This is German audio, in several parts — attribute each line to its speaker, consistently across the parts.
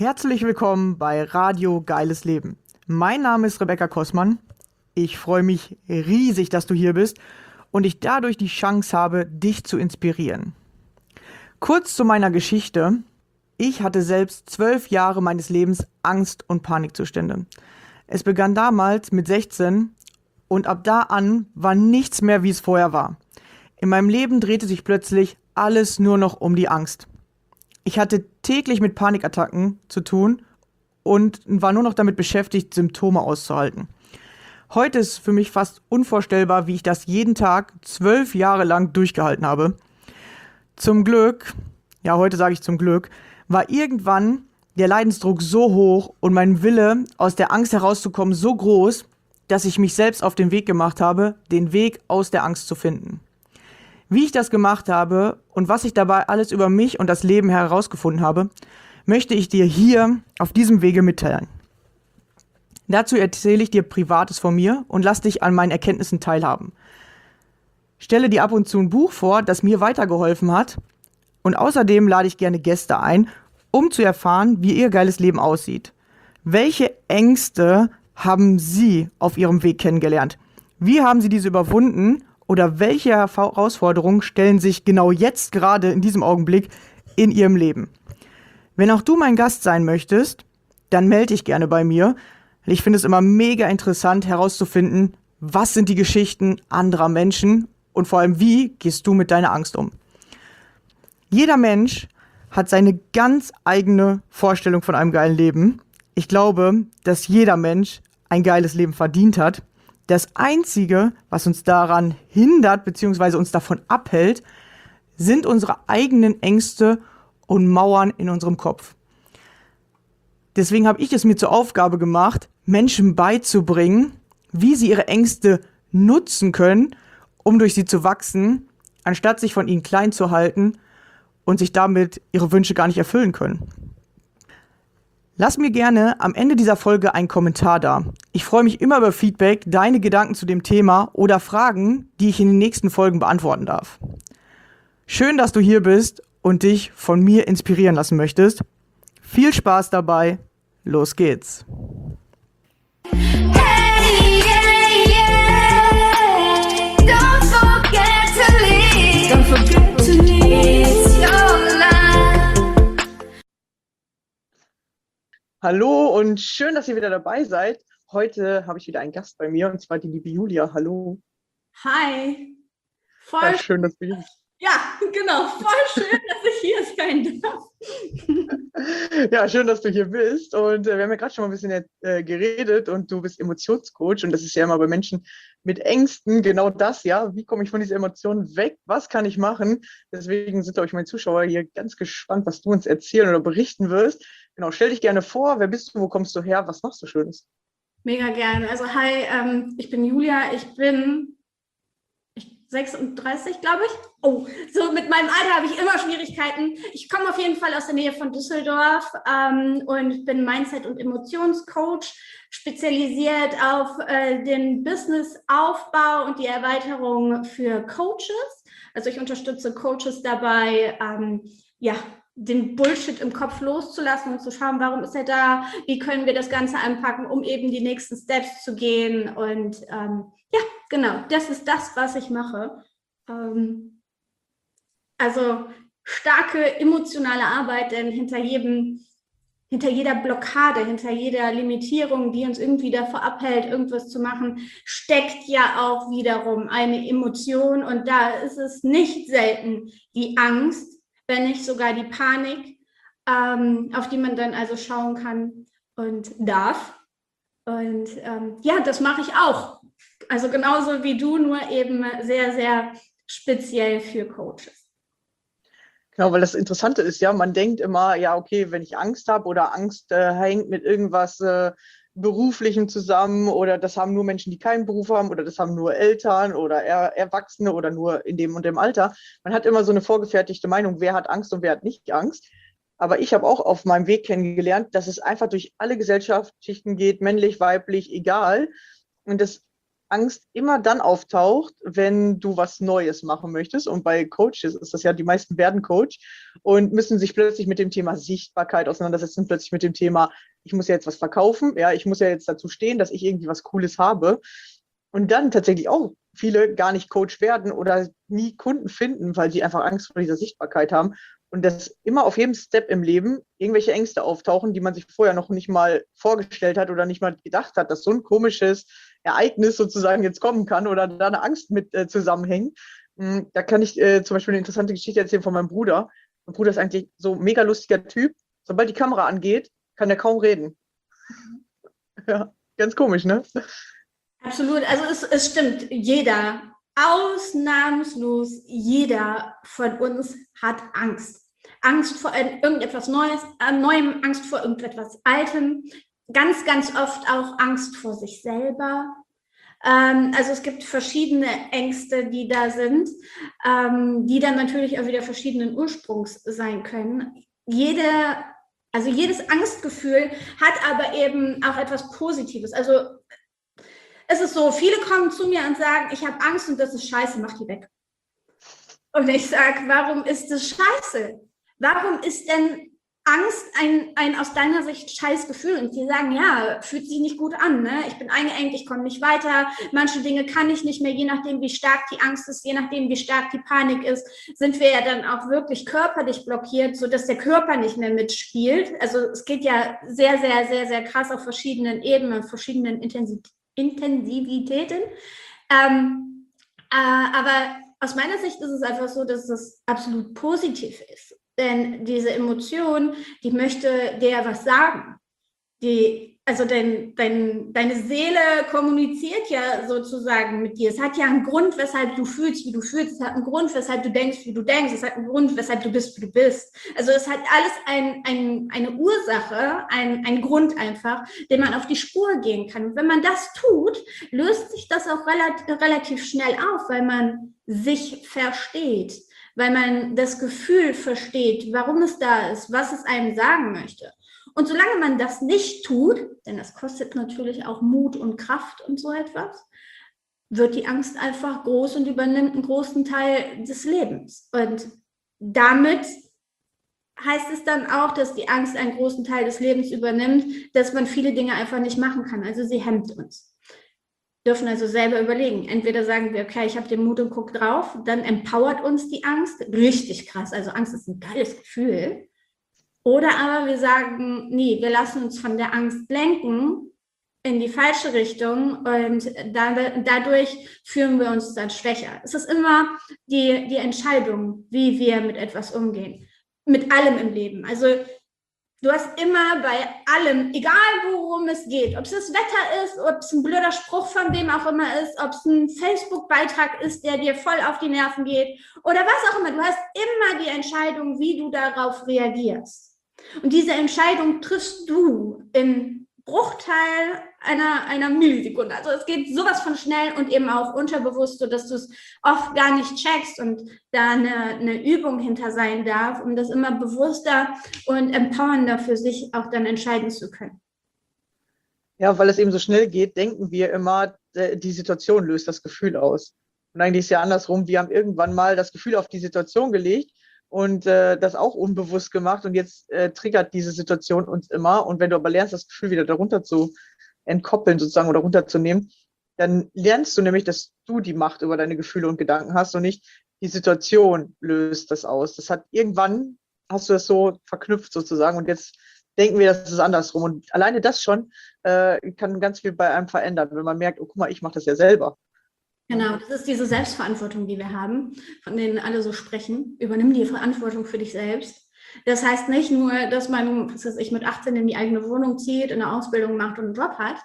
Speaker 1: Herzlich willkommen bei Radio Geiles Leben. Mein Name ist Rebecca Kossmann. Ich freue mich riesig, dass du hier bist und ich dadurch die Chance habe, dich zu inspirieren. Kurz zu meiner Geschichte. Ich hatte selbst 12 Jahre meines Lebens Angst- und Panikzustände. Es begann damals mit 16 und ab da an war nichts mehr, wie es vorher war. In meinem Leben drehte sich plötzlich alles nur noch um die Angst. Ich hatte täglich mit Panikattacken zu tun und war nur noch damit beschäftigt, Symptome auszuhalten. Heute ist für mich fast unvorstellbar, wie ich das jeden Tag 12 Jahre lang durchgehalten habe. Zum Glück, ja heute sage ich zum Glück, war irgendwann der Leidensdruck so hoch und mein Wille, aus der Angst herauszukommen, so groß, dass ich mich selbst auf den Weg gemacht habe, den Weg aus der Angst zu finden. Wie ich das gemacht habe und was ich dabei alles über mich und das Leben herausgefunden habe, möchte ich dir hier auf diesem Wege mitteilen. Dazu erzähle ich dir Privates von mir und lass dich an meinen Erkenntnissen teilhaben. Stelle dir ab und zu ein Buch vor, das mir weitergeholfen hat, und außerdem lade ich gerne Gäste ein, um zu erfahren, wie ihr geiles Leben aussieht. Welche Ängste haben Sie auf Ihrem Weg kennengelernt? Wie haben Sie diese überwunden? Oder welche Herausforderungen stellen sich genau jetzt gerade in diesem Augenblick in Ihrem Leben? Wenn auch du mein Gast sein möchtest, dann melde dich gerne bei mir. Ich finde es immer mega interessant herauszufinden, was sind die Geschichten anderer Menschen und vor allem, wie gehst du mit deiner Angst um? Jeder Mensch hat seine ganz eigene Vorstellung von einem geilen Leben. Ich glaube, dass jeder Mensch ein geiles Leben verdient hat. Das Einzige, was uns daran hindert bzw. uns davon abhält, sind unsere eigenen Ängste und Mauern in unserem Kopf. Deswegen habe ich es mir zur Aufgabe gemacht, Menschen beizubringen, wie sie ihre Ängste nutzen können, um durch sie zu wachsen, anstatt sich von ihnen klein zu halten und sich damit ihre Wünsche gar nicht erfüllen können. Lass mir gerne am Ende dieser Folge einen Kommentar da. Ich freue mich immer über Feedback, deine Gedanken zu dem Thema oder Fragen, die ich in den nächsten Folgen beantworten darf. Schön, dass du hier bist und dich von mir inspirieren lassen möchtest. Viel Spaß dabei. Los geht's.
Speaker 2: Hey, yeah, yeah. Don't forget to leave. Don't forget to leave. It's your life.
Speaker 1: Hallo und schön, dass ihr wieder dabei seid. Heute habe ich wieder einen Gast bei mir und zwar die liebe Julia. Hallo.
Speaker 3: Hi. Voll,
Speaker 1: Ja, schön, dass du hier bist.
Speaker 3: ja, genau, voll schön, dass ich hier sein darf.
Speaker 1: Ja, schön, dass du hier bist. Und wir haben ja gerade schon mal ein bisschen geredet und du bist Emotionscoach und das ist ja immer bei Menschen mit Ängsten genau das, ja. Wie komme ich von dieser Emotion weg? Was kann ich machen? Deswegen sind, glaube ich, meine Zuschauer hier ganz gespannt, was du uns erzählen oder berichten wirst. Genau, stell dich gerne vor. Wer bist du? Wo kommst du her? Was machst du Schönes?
Speaker 3: Mega gerne. Also hi, ich bin Julia, ich bin 36, glaube ich. Oh, so mit meinem Alter habe ich immer Schwierigkeiten. Ich komme auf jeden Fall aus der Nähe von Düsseldorf und bin Mindset- und Emotionscoach, spezialisiert auf den Businessaufbau und die Erweiterung für Coaches. Also ich unterstütze Coaches dabei, den Bullshit im Kopf loszulassen und zu schauen, warum ist er da, wie können wir das Ganze anpacken, um eben die nächsten Steps zu gehen. Und genau, das ist das, was ich mache. Also starke emotionale Arbeit, denn hinter jeder Blockade, hinter jeder Limitierung, die uns irgendwie davor abhält, irgendwas zu machen, steckt ja auch wiederum eine Emotion. Und da ist es nicht selten die Angst, wenn nicht sogar die Panik, auf die man dann also schauen kann und darf. Und das mache ich auch. Also genauso wie du, nur eben sehr, sehr speziell für Coaches.
Speaker 1: Genau, weil das Interessante ist ja, man denkt immer, ja, okay, wenn ich Angst habe oder Angst hängt mit irgendwas Beruflichem zusammen oder das haben nur Menschen, die keinen Beruf haben oder das haben nur Eltern oder Erwachsene oder nur in dem und dem Alter. Man hat immer so eine vorgefertigte Meinung, wer hat Angst und wer hat nicht Angst. Aber ich habe auch auf meinem Weg kennengelernt, dass es einfach durch alle Gesellschaftsschichten geht, männlich, weiblich, egal. Und das Angst immer dann auftaucht, wenn du was Neues machen möchtest. Und bei Coaches ist das ja, die meisten werden Coach und müssen sich plötzlich mit dem Thema Sichtbarkeit auseinandersetzen, plötzlich mit dem Thema, ich muss ja jetzt was verkaufen, ja, ich muss ja jetzt dazu stehen, dass ich irgendwie was Cooles habe. Und dann tatsächlich auch viele gar nicht Coach werden oder nie Kunden finden, weil sie einfach Angst vor dieser Sichtbarkeit haben. Und dass immer auf jedem Step im Leben irgendwelche Ängste auftauchen, die man sich vorher noch nicht mal vorgestellt hat oder nicht mal gedacht hat, dass so ein komisches Ereignis sozusagen jetzt kommen kann oder da eine Angst mit zusammenhängt. Da kann ich zum Beispiel eine interessante Geschichte erzählen von meinem Bruder. Mein Bruder ist eigentlich so ein mega lustiger Typ. Sobald die Kamera angeht, kann er kaum reden. Ja, ganz komisch, ne?
Speaker 3: Absolut, also es stimmt, jeder, ausnahmslos jeder von uns hat Angst. Angst vor irgendetwas Neuem, Angst vor irgendetwas Altem, ganz, ganz oft auch Angst vor sich selber. Also es gibt verschiedene Ängste, die da sind, die dann natürlich auch wieder verschiedenen Ursprungs sein können. Jedes Angstgefühl hat aber eben auch etwas Positives. Also es ist so, viele kommen zu mir und sagen, ich habe Angst und das ist scheiße, mach die weg. Und ich sage, warum ist das scheiße? Warum ist denn Angst ein aus deiner Sicht scheiß Gefühl? Und die sagen, ja, fühlt sich nicht gut an, ne? Ich bin eingeengt, ich komme nicht weiter, manche Dinge kann ich nicht mehr, je nachdem, wie stark die Angst ist, je nachdem, wie stark die Panik ist, sind wir ja dann auch wirklich körperlich blockiert, sodass der Körper nicht mehr mitspielt. Also es geht ja sehr, sehr, sehr, sehr krass auf verschiedenen Ebenen, verschiedenen Intensivitäten. Aber aus meiner Sicht ist es einfach so, dass es absolut positiv ist. Denn diese Emotion, die möchte dir was sagen. Deine Seele kommuniziert ja sozusagen mit dir. Es hat ja einen Grund, weshalb du fühlst, wie du fühlst. Es hat einen Grund, weshalb du denkst, wie du denkst. Es hat einen Grund, weshalb du bist, wie du bist. Also es hat alles eine Ursache, einen Grund einfach, den man auf die Spur gehen kann. Und wenn man das tut, löst sich das auch relativ schnell auf, weil man sich versteht, weil man das Gefühl versteht, warum es da ist, was es einem sagen möchte. Und solange man das nicht tut, denn das kostet natürlich auch Mut und Kraft und so etwas, wird die Angst einfach groß und übernimmt einen großen Teil des Lebens. Und damit heißt es dann auch, dass die Angst einen großen Teil des Lebens übernimmt, dass man viele Dinge einfach nicht machen kann. Also sie hemmt uns. Dürfen also selber überlegen. Entweder sagen wir, okay, ich habe den Mut und guck drauf, dann empowert uns die Angst, richtig krass, also Angst ist ein geiles Gefühl. Oder aber wir sagen, nee, wir lassen uns von der Angst lenken in die falsche Richtung und dadurch fühlen wir uns dann schwächer. Es ist immer die Entscheidung, wie wir mit etwas umgehen. Mit allem im Leben. Also du hast immer bei allem, egal worum es geht, ob es das Wetter ist, ob es ein blöder Spruch von wem auch immer ist, ob es ein Facebook-Beitrag ist, der dir voll auf die Nerven geht oder was auch immer. Du hast immer die Entscheidung, wie du darauf reagierst. Und diese Entscheidung triffst du im Bruchteil einer Millisekunde. Also es geht sowas von schnell und eben auch unterbewusst, sodass du es oft gar nicht checkst und da eine Übung hinter sein darf, um das immer bewusster und empowernder für sich auch dann entscheiden zu können.
Speaker 1: Ja, weil es eben so schnell geht, denken wir immer, die Situation löst das Gefühl aus. Und eigentlich ist es ja andersrum, wir haben irgendwann mal das Gefühl auf die Situation gelegt und das auch unbewusst gemacht und jetzt triggert diese Situation uns immer. Und wenn du aber lernst, das Gefühl wieder darunter zu entkoppeln sozusagen oder runterzunehmen, dann lernst du nämlich, dass du die Macht über deine Gefühle und Gedanken hast und nicht die Situation löst das aus. Irgendwann hast du das so verknüpft sozusagen und jetzt denken wir, das ist andersrum. Und alleine das schon kann ganz viel bei einem verändern, wenn man merkt, oh guck mal, ich mache das ja selber.
Speaker 3: Genau, das ist diese Selbstverantwortung, die wir haben, von denen alle so sprechen. Übernimm die Verantwortung für dich selbst. Das heißt nicht nur, dass man, was weiß ich, mit 18 in die eigene Wohnung zieht, eine Ausbildung macht und einen Job hat.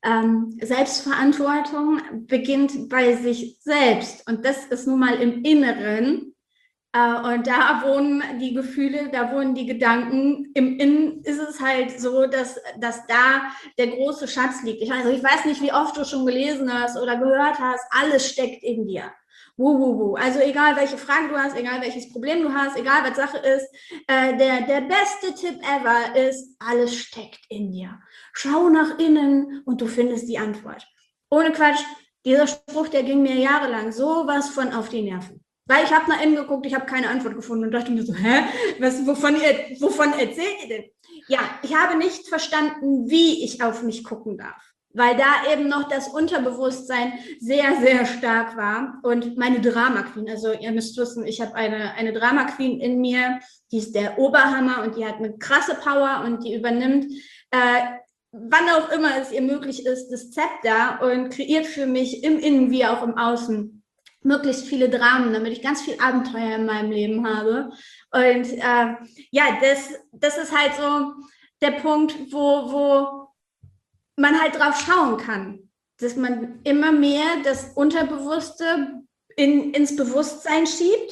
Speaker 3: Selbstverantwortung beginnt bei sich selbst. Und das ist nun mal im Inneren. Und da wohnen die Gefühle, da wohnen die Gedanken. Im Innen ist es halt so, dass da der große Schatz liegt. Ich weiß nicht, wie oft du schon gelesen hast oder gehört hast, alles steckt in dir. Also egal, welche Fragen du hast, egal, welches Problem du hast, egal, was Sache ist, der beste Tipp ever ist, alles steckt in dir. Schau nach innen und du findest die Antwort. Ohne Quatsch, Dieser Spruch, der ging mir jahrelang sowas von auf die Nerven. Weil ich habe nach innen geguckt, ich habe keine Antwort gefunden und dachte mir so, wovon erzählt ihr denn? Ja, ich habe nicht verstanden, wie ich auf mich gucken darf, weil da eben noch das Unterbewusstsein sehr, sehr stark war und meine Drama Queen, also ihr müsst wissen, ich habe eine Drama Queen in mir, die ist der Oberhammer und die hat eine krasse Power und die übernimmt, wann auch immer es ihr möglich ist, das Zepter und kreiert für mich im Innen wie auch im Außen möglichst viele Dramen, damit ich ganz viel Abenteuer in meinem Leben habe. Und ja, das ist halt so der Punkt, wo man halt drauf schauen kann, dass man immer mehr das Unterbewusste ins Bewusstsein schiebt,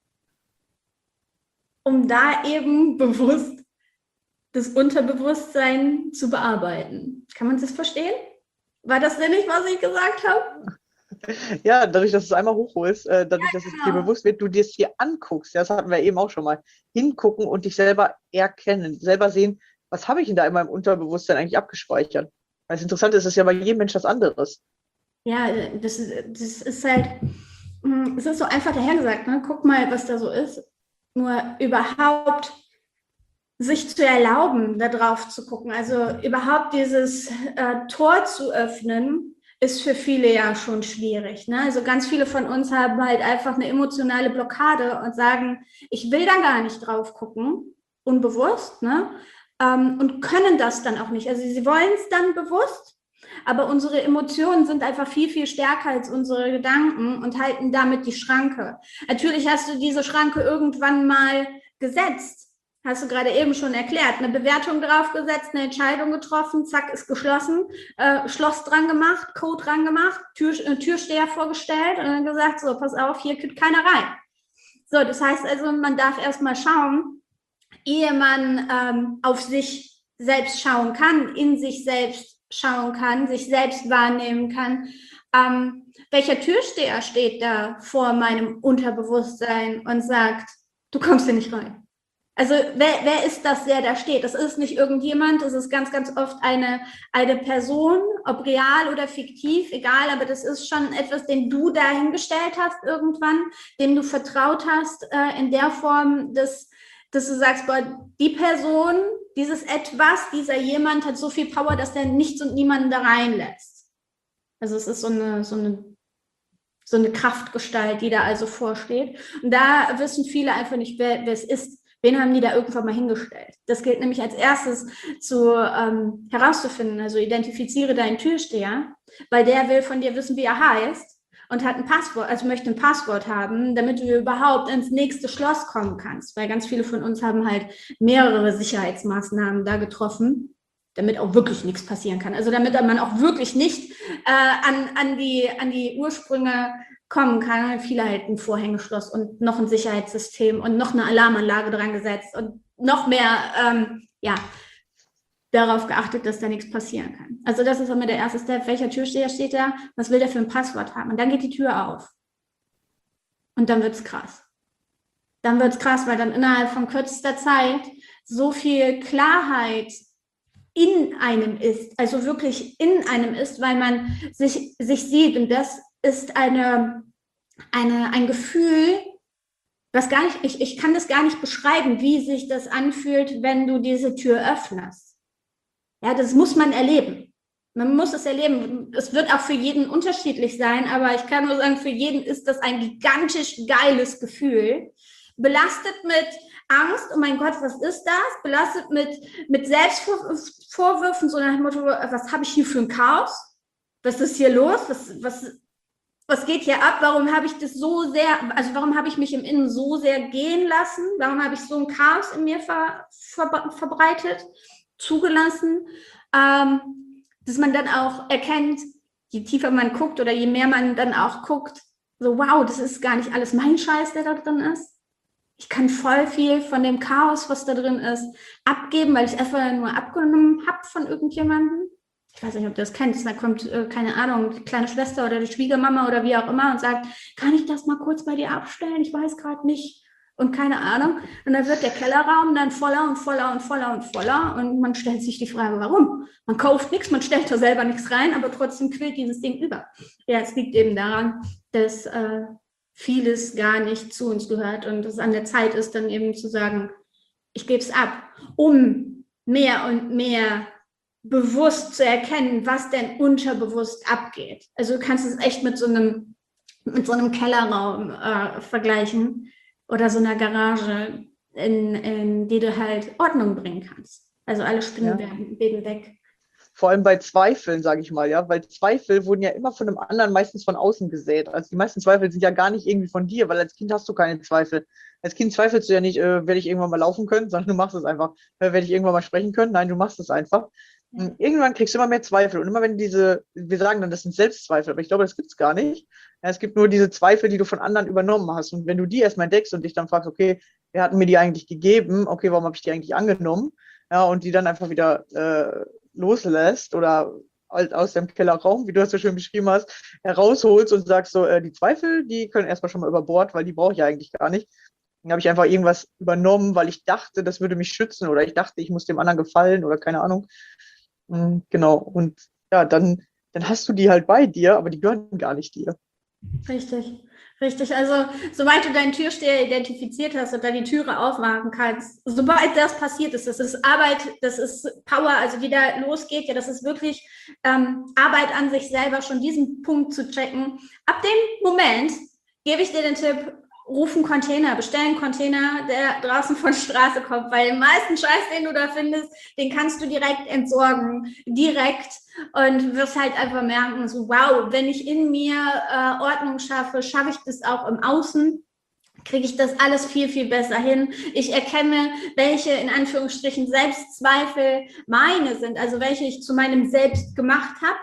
Speaker 3: um da eben bewusst das Unterbewusstsein zu bearbeiten. Kann man das verstehen? War das sinnig, was ich gesagt habe?
Speaker 4: Ja, dadurch, dass du es einmal hochholst, dadurch, dass es dir
Speaker 3: genau.
Speaker 4: bewusst wird, du dir es hier anguckst, ja, das hatten wir eben auch schon mal, hingucken und dich selber erkennen, selber sehen, was habe ich denn da in meinem Unterbewusstsein eigentlich abgespeichert? Weil das Interessante ist, es ist ja bei jedem Mensch was anderes.
Speaker 3: Ja, das ist halt, es ist so einfach dahergesagt, ne? Guck mal, was da so ist. Nur überhaupt sich zu erlauben, da drauf zu gucken, also überhaupt dieses Tor zu öffnen, ist für viele ja schon schwierig. Ne? Also ganz viele von uns haben halt einfach eine emotionale Blockade und sagen, ich will da gar nicht drauf gucken, unbewusst, ne? Und können das dann auch nicht. Also sie wollen es dann bewusst, aber unsere Emotionen sind einfach viel, viel stärker als unsere Gedanken und halten damit die Schranke. Natürlich hast du diese Schranke irgendwann mal gesetzt. Hast du gerade eben schon erklärt, eine Bewertung draufgesetzt, eine Entscheidung getroffen, zack, ist geschlossen, Schloss dran gemacht, Code dran gemacht, Türsteher vorgestellt und dann gesagt, so, pass auf, hier kommt keiner rein. So, das heißt also, man darf erstmal schauen, ehe man auf sich selbst schauen kann, in sich selbst schauen kann, sich selbst wahrnehmen kann, welcher Türsteher steht da vor meinem Unterbewusstsein und sagt, du kommst hier nicht rein. Also wer ist das, der da steht? Das ist nicht irgendjemand, das ist ganz, ganz oft eine Person, ob real oder fiktiv, egal, aber das ist schon etwas, den du dahingestellt hast irgendwann, dem du vertraut hast, in der Form, dass du sagst, boah, die Person, dieses Etwas, dieser jemand hat so viel Power, dass der nichts und niemanden da reinlässt. Also es ist so eine Kraftgestalt, die da also vorsteht. Und da wissen viele einfach nicht, wer es ist. Wen haben die da irgendwann mal hingestellt? Das gilt nämlich als erstes herauszufinden. Also identifiziere deinen Türsteher, weil der will von dir wissen, wie er heißt und hat ein Passwort, also möchte ein Passwort haben, damit du überhaupt ins nächste Schloss kommen kannst. Weil ganz viele von uns haben halt mehrere Sicherheitsmaßnahmen da getroffen, damit auch wirklich nichts passieren kann. Also damit man auch wirklich nicht an die Ursprünge kommen kann, viele halt ein Vorhängeschloss und noch ein Sicherheitssystem und noch eine Alarmanlage dran gesetzt und noch mehr darauf geachtet, dass da nichts passieren kann. Also das ist immer der erste Step. Welcher Türsteher steht da? Was will der für ein Passwort haben? Und dann geht die Tür auf. Und dann wird es krass. Dann wird es krass, weil dann innerhalb von kürzester Zeit so viel Klarheit in einem ist, also wirklich in einem ist, weil man sich sieht. Und das ist ein Gefühl, was gar nicht, ich kann das gar nicht beschreiben, wie sich das anfühlt, wenn du diese Tür öffnest. Ja, das muss man erleben. Man muss es erleben. Es wird auch für jeden unterschiedlich sein, aber ich kann nur sagen, für jeden ist das ein gigantisch geiles Gefühl. Belastet mit Angst, oh mein Gott, was ist das? Belastet mit Selbstvorwürfen, so nach dem Motto, was habe ich hier für ein Chaos? Was ist hier los? Was geht hier ab? Warum habe ich das so sehr, also warum habe ich mich im Innen so sehr gehen lassen? Warum habe ich so ein Chaos in mir verbreitet, zugelassen? Dass man dann auch erkennt, je tiefer man guckt oder je mehr man dann auch guckt, so wow, das ist gar nicht alles mein Scheiß, der da drin ist. Ich kann voll viel von dem Chaos, was da drin ist, abgeben, weil ich einfach nur abgenommen habe von irgendjemandem. Ich weiß nicht, ob du das kennst, da kommt, keine Ahnung, die kleine Schwester oder die Schwiegermama oder wie auch immer und sagt, kann ich das mal kurz bei dir abstellen? Ich weiß gerade nicht. und keine Ahnung. Und dann wird der Kellerraum dann voller und voller und voller und voller und man stellt sich die Frage, warum? Man kauft nichts, man stellt da selber nichts rein, aber trotzdem quillt dieses Ding über. Ja, es liegt eben daran, dass vieles gar nicht zu uns gehört und es an der Zeit ist, dann eben zu sagen, ich gebe es ab, um mehr und mehr bewusst zu erkennen, was denn unterbewusst abgeht. Also du kannst es echt mit so einem Kellerraum vergleichen oder so einer Garage, in die du halt Ordnung bringen kannst. Also alle Spinnenweben weg.
Speaker 4: Vor allem bei Zweifeln, sage ich mal, ja, weil Zweifel wurden ja immer von einem anderen meistens von außen gesät. Also die meisten Zweifel sind ja gar nicht irgendwie von dir, weil als Kind hast du keine Zweifel. Als Kind zweifelst du ja nicht, werde ich irgendwann mal laufen können, sondern du machst es einfach. Werde ich irgendwann mal sprechen können? Nein, du machst es einfach. Und irgendwann kriegst du immer mehr Zweifel. Und immer wenn wir sagen dann, das sind Selbstzweifel, aber ich glaube, das gibt es gar nicht. Ja, es gibt nur diese Zweifel, die du von anderen übernommen hast. Und wenn du die erstmal entdeckst und dich dann fragst, okay, wer hat mir die eigentlich gegeben? Okay, warum habe ich die eigentlich angenommen? Ja, und die dann einfach wieder loslässt oder halt aus dem Kellerraum, wie du das so schön beschrieben hast, herausholst und sagst so, die Zweifel, die können erstmal schon mal über Bord, weil die brauche ich ja eigentlich gar nicht. Dann habe ich einfach irgendwas übernommen, weil ich dachte, das würde mich schützen oder ich dachte, ich muss dem anderen gefallen oder keine Ahnung. Genau. Und ja, dann hast du die halt bei dir, aber die gehören gar nicht dir.
Speaker 3: Richtig, richtig. Also sobald du deinen Türsteher identifiziert hast und dann die Türe aufmachen kannst, sobald das passiert ist, das ist Arbeit, das ist Power, also die da losgeht, ja, das ist wirklich Arbeit an sich selber, schon diesen Punkt zu checken. Ab dem Moment gebe ich dir den Tipp, ruf einen Container, bestell einen Container, der draußen von der Straße kommt, weil den meisten Scheiß, den du da findest, den kannst du direkt entsorgen, direkt und wirst halt einfach merken, so wow, wenn ich in mir Ordnung schaffe, schaffe ich das auch im Außen, kriege ich das alles viel, viel besser hin. Ich erkenne, welche in Anführungsstrichen Selbstzweifel meine sind, also welche ich zu meinem Selbst gemacht habe.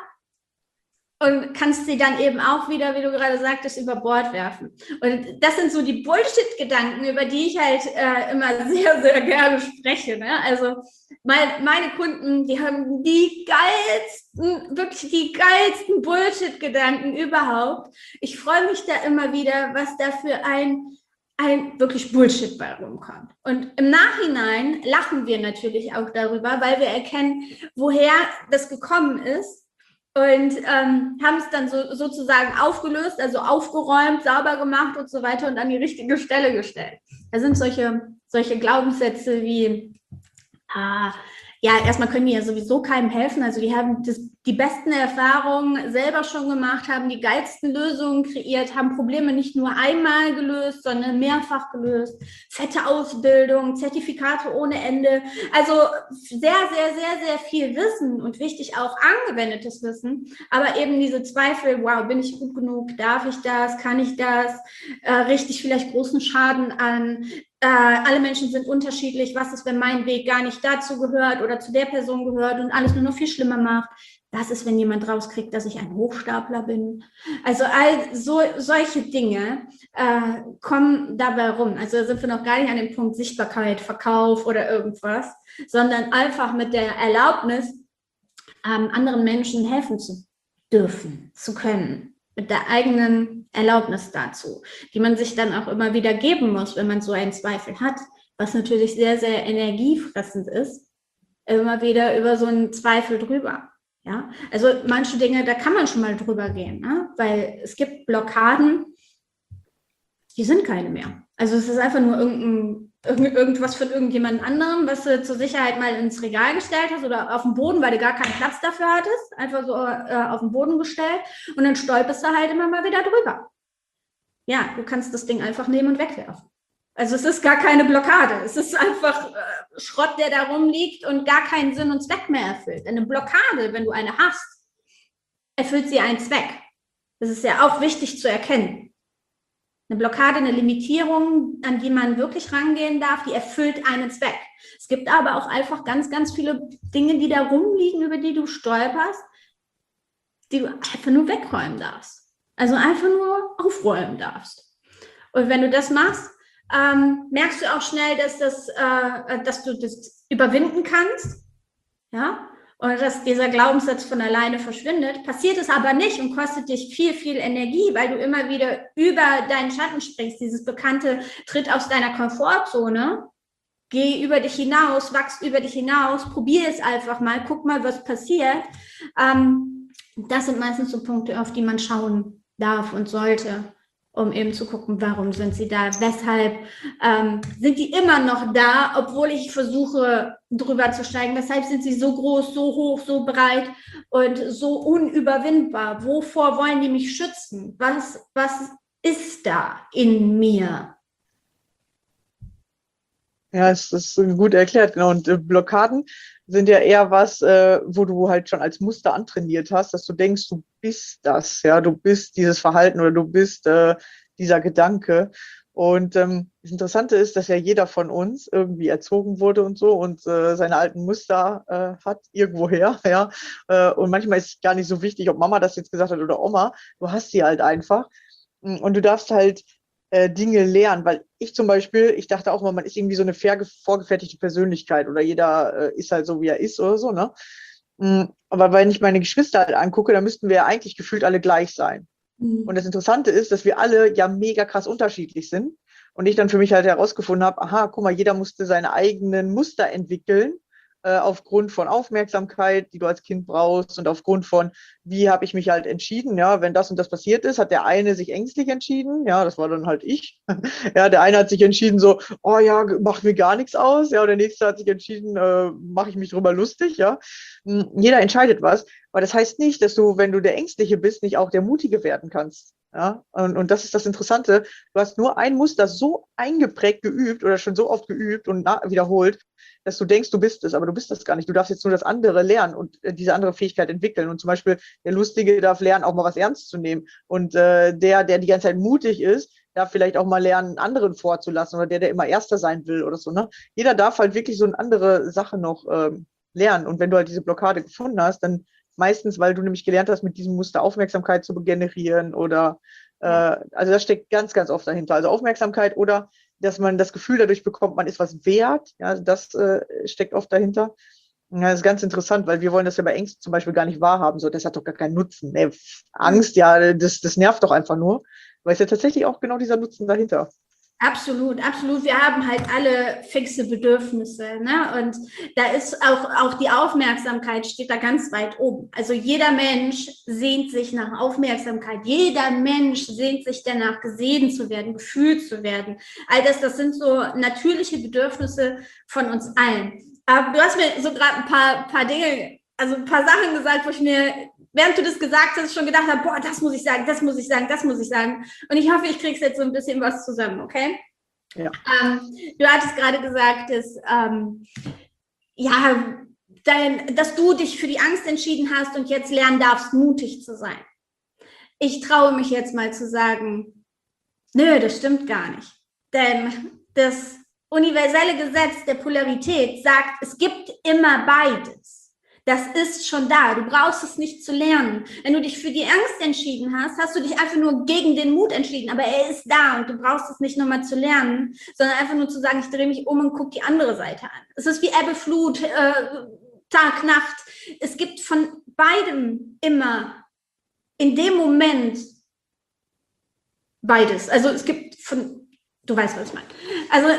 Speaker 3: Und kannst sie dann eben auch wieder, wie du gerade sagtest, über Bord werfen. Und das sind so die Bullshit-Gedanken, über die ich halt immer sehr, sehr gerne spreche. Ne? Also meine Kunden, die haben die geilsten, wirklich die geilsten Bullshit-Gedanken überhaupt. Ich freue mich da immer wieder, was da für ein wirklich Bullshit bei rumkommt. Und im Nachhinein lachen wir natürlich auch darüber, weil wir erkennen, woher das gekommen ist. Und haben es dann sozusagen aufgelöst, also aufgeräumt, sauber gemacht und so weiter und an die richtige Stelle gestellt. Da sind solche Glaubenssätze wie, ja, erstmal können die ja sowieso keinem helfen. Also die haben die besten Erfahrungen selber schon gemacht, haben die geilsten Lösungen kreiert, haben Probleme nicht nur einmal gelöst, sondern mehrfach gelöst. Fette Ausbildung, Zertifikate ohne Ende. Also sehr, sehr, sehr, sehr viel Wissen und wichtig auch angewendetes Wissen. Aber eben diese Zweifel, wow, bin ich gut genug? Darf ich das? Kann ich das? Richte ich vielleicht großen Schaden an? Alle Menschen sind unterschiedlich. Was ist, wenn mein Weg gar nicht dazu gehört oder zu der Person gehört und alles nur noch viel schlimmer macht? Was ist, wenn jemand rauskriegt, dass ich ein Hochstapler bin? Also solche Dinge kommen dabei rum. Also sind wir noch gar nicht an dem Punkt Sichtbarkeit, Verkauf oder irgendwas, sondern einfach mit der Erlaubnis, anderen Menschen helfen zu dürfen, zu können. Mit der eigenen Erlaubnis dazu, die man sich dann auch immer wieder geben muss, wenn man so einen Zweifel hat, was natürlich sehr, sehr energiefressend ist, immer wieder über so einen Zweifel drüber. Ja? Also manche Dinge, da kann man schon mal drüber gehen, ne? Weil es gibt Blockaden, die sind keine mehr. Also es ist einfach nur irgendwas von irgendjemand anderem, was du zur Sicherheit mal ins Regal gestellt hast oder auf den Boden, weil du gar keinen Platz dafür hattest, einfach so auf den Boden gestellt und dann stolperst du halt immer mal wieder drüber. Ja, du kannst das Ding einfach nehmen und wegwerfen. Also es ist gar keine Blockade, es ist einfach Schrott, der da rumliegt und gar keinen Sinn und Zweck mehr erfüllt. Eine Blockade, wenn du eine hast, erfüllt sie einen Zweck. Das ist ja auch wichtig zu erkennen. Eine Blockade, eine Limitierung, an die man wirklich rangehen darf, die erfüllt einen Zweck. Es gibt aber auch einfach ganz, ganz viele Dinge, die da rumliegen, über die du stolperst, die du einfach nur wegräumen darfst. Also einfach nur aufräumen darfst. Und wenn du das machst, merkst du auch schnell, dass du das überwinden kannst. Ja? und dass dieser Glaubenssatz von alleine verschwindet, passiert es aber nicht und kostet dich viel, viel Energie, weil du immer wieder über deinen Schatten springst. Dieses bekannte Tritt aus deiner Komfortzone, geh über dich hinaus, wachs über dich hinaus, probier es einfach mal, guck mal, was passiert. Das sind meistens so Punkte, auf die man schauen darf und sollte, um eben zu gucken, warum sind sie da, weshalb sind die immer noch da, obwohl ich versuche, drüber zu steigen, weshalb sind sie so groß, so hoch, so breit und so unüberwindbar, wovor wollen die mich schützen, was ist da in mir?
Speaker 4: Ja, es ist gut erklärt, genau. Und Blockaden sind ja eher was, wo du halt schon als Muster antrainiert hast, dass du denkst, du bist das, ja, du bist dieses Verhalten oder du bist dieser Gedanke. Und das Interessante ist, dass ja jeder von uns irgendwie erzogen wurde und so und seine alten Muster hat irgendwoher, ja. Und manchmal ist es gar nicht so wichtig, ob Mama das jetzt gesagt hat oder Oma, du hast sie halt einfach. Und du darfst halt Dinge lernen, weil ich zum Beispiel, ich dachte auch mal, man ist irgendwie so eine vorgefertigte Persönlichkeit oder jeder ist halt so, wie er ist oder so, ne? Aber wenn ich meine Geschwister halt angucke, dann müssten wir ja eigentlich gefühlt alle gleich sein. Und das Interessante ist, dass wir alle ja mega krass unterschiedlich sind und ich dann für mich halt herausgefunden habe, aha, guck mal, jeder musste seine eigenen Muster entwickeln, aufgrund von Aufmerksamkeit, die du als Kind brauchst und aufgrund von, wie habe ich mich halt entschieden, ja, wenn das und das passiert ist, hat der eine sich ängstlich entschieden, ja, das war dann halt ich, ja, der eine hat sich entschieden so, oh ja, macht mir gar nichts aus, ja, und der nächste hat sich entschieden, mache ich mich drüber lustig, ja, jeder entscheidet was, aber das heißt nicht, dass du, wenn du der Ängstliche bist, nicht auch der Mutige werden kannst. Ja, und das ist das Interessante. Du hast nur ein Muster so eingeprägt geübt oder schon so oft geübt und wiederholt, dass du denkst, du bist es, aber du bist das gar nicht. Du darfst jetzt nur das andere lernen und diese andere Fähigkeit entwickeln. Und zum Beispiel der Lustige darf lernen, auch mal was ernst zu nehmen. Und der die ganze Zeit mutig ist, darf vielleicht auch mal lernen, anderen vorzulassen oder der immer Erster sein will oder so. Ne? Jeder darf halt wirklich so eine andere Sache noch lernen. Und wenn du halt diese Blockade gefunden hast, dann meistens, weil du nämlich gelernt hast, mit diesem Muster Aufmerksamkeit zu generieren oder, also das steckt ganz, ganz oft dahinter. Also Aufmerksamkeit oder, dass man das Gefühl dadurch bekommt, man ist was wert, ja, das steckt oft dahinter. Ja, das ist ganz interessant, weil wir wollen das ja bei Ängsten zum Beispiel gar nicht wahrhaben, so, das hat doch gar keinen Nutzen. Nee, Angst, ja, das nervt doch einfach nur, weil es ja tatsächlich auch genau dieser Nutzen dahinter.
Speaker 3: Absolut, absolut. Wir haben halt alle fixe Bedürfnisse, ne? Und da ist auch die Aufmerksamkeit steht da ganz weit oben. Also jeder Mensch sehnt sich nach Aufmerksamkeit. Jeder Mensch sehnt sich danach, gesehen zu werden, gefühlt zu werden. All das sind so natürliche Bedürfnisse von uns allen. Aber du hast mir so gerade ein paar Dinge, also ein paar Sachen gesagt, wo ich mir, während du das gesagt hast, schon gedacht habe, boah, das muss ich sagen, das muss ich sagen, das muss ich sagen. Und ich hoffe, ich krieg's jetzt so ein bisschen was zusammen, okay?
Speaker 4: Ja.
Speaker 3: Du hattest gerade gesagt, dass, dass du dich für die Angst entschieden hast und jetzt lernen darfst, mutig zu sein. Ich traue mich jetzt mal zu sagen, nö, das stimmt gar nicht. Denn das universelle Gesetz der Polarität sagt, es gibt immer beides. Das ist schon da. Du brauchst es nicht zu lernen. Wenn du dich für die Angst entschieden hast, hast du dich einfach nur gegen den Mut entschieden. Aber er ist da und du brauchst es nicht nochmal zu lernen, sondern einfach nur zu sagen, ich drehe mich um und gucke die andere Seite an. Es ist wie Ebbe, Flut, Tag, Nacht. Es gibt von beidem immer in dem Moment beides. Also es gibt du weißt, was ich meine. Also,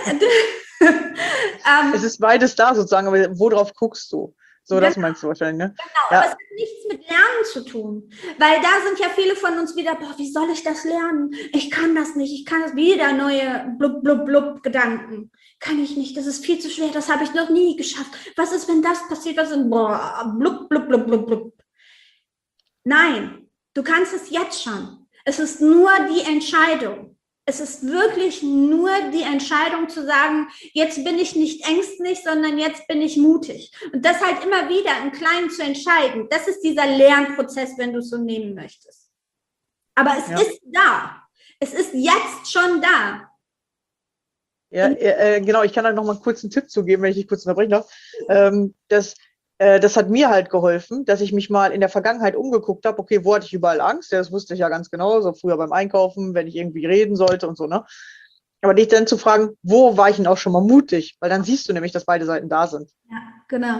Speaker 4: es ist beides da sozusagen, aber worauf guckst du? So, das meinst du wahrscheinlich, ne?
Speaker 3: Genau, ja. Aber es hat nichts mit Lernen zu tun. Weil da sind ja viele von uns wieder, boah, wie soll ich das lernen? Ich kann das nicht, ich kann das wieder neue blub, blub, blub Gedanken. Kann ich nicht, das ist viel zu schwer, das habe ich noch nie geschafft. Was ist, wenn das passiert? Was ist, boah, blub, blub, blub, blub, blub. Nein, du kannst es jetzt schon. Es ist nur die Entscheidung. Es ist wirklich nur die Entscheidung zu sagen, jetzt bin ich nicht ängstlich, sondern jetzt bin ich mutig. Und das halt immer wieder im Kleinen zu entscheiden. Das ist dieser Lernprozess, wenn du es so nehmen möchtest. Aber es ist da. Es ist jetzt schon da.
Speaker 4: Ja, genau. Ich kann da noch mal kurz einen Tipp zugeben, wenn ich dich kurz unterbrechen darf. Das hat mir halt geholfen, dass ich mich mal in der Vergangenheit umgeguckt habe, okay, wo hatte ich überall Angst? Ja, das wusste ich ja ganz genau, so früher beim Einkaufen, wenn ich irgendwie reden sollte und so, ne? Aber dich dann zu fragen, wo war ich denn auch schon mal mutig? Weil dann siehst du nämlich, dass beide Seiten da sind.
Speaker 3: Ja, genau.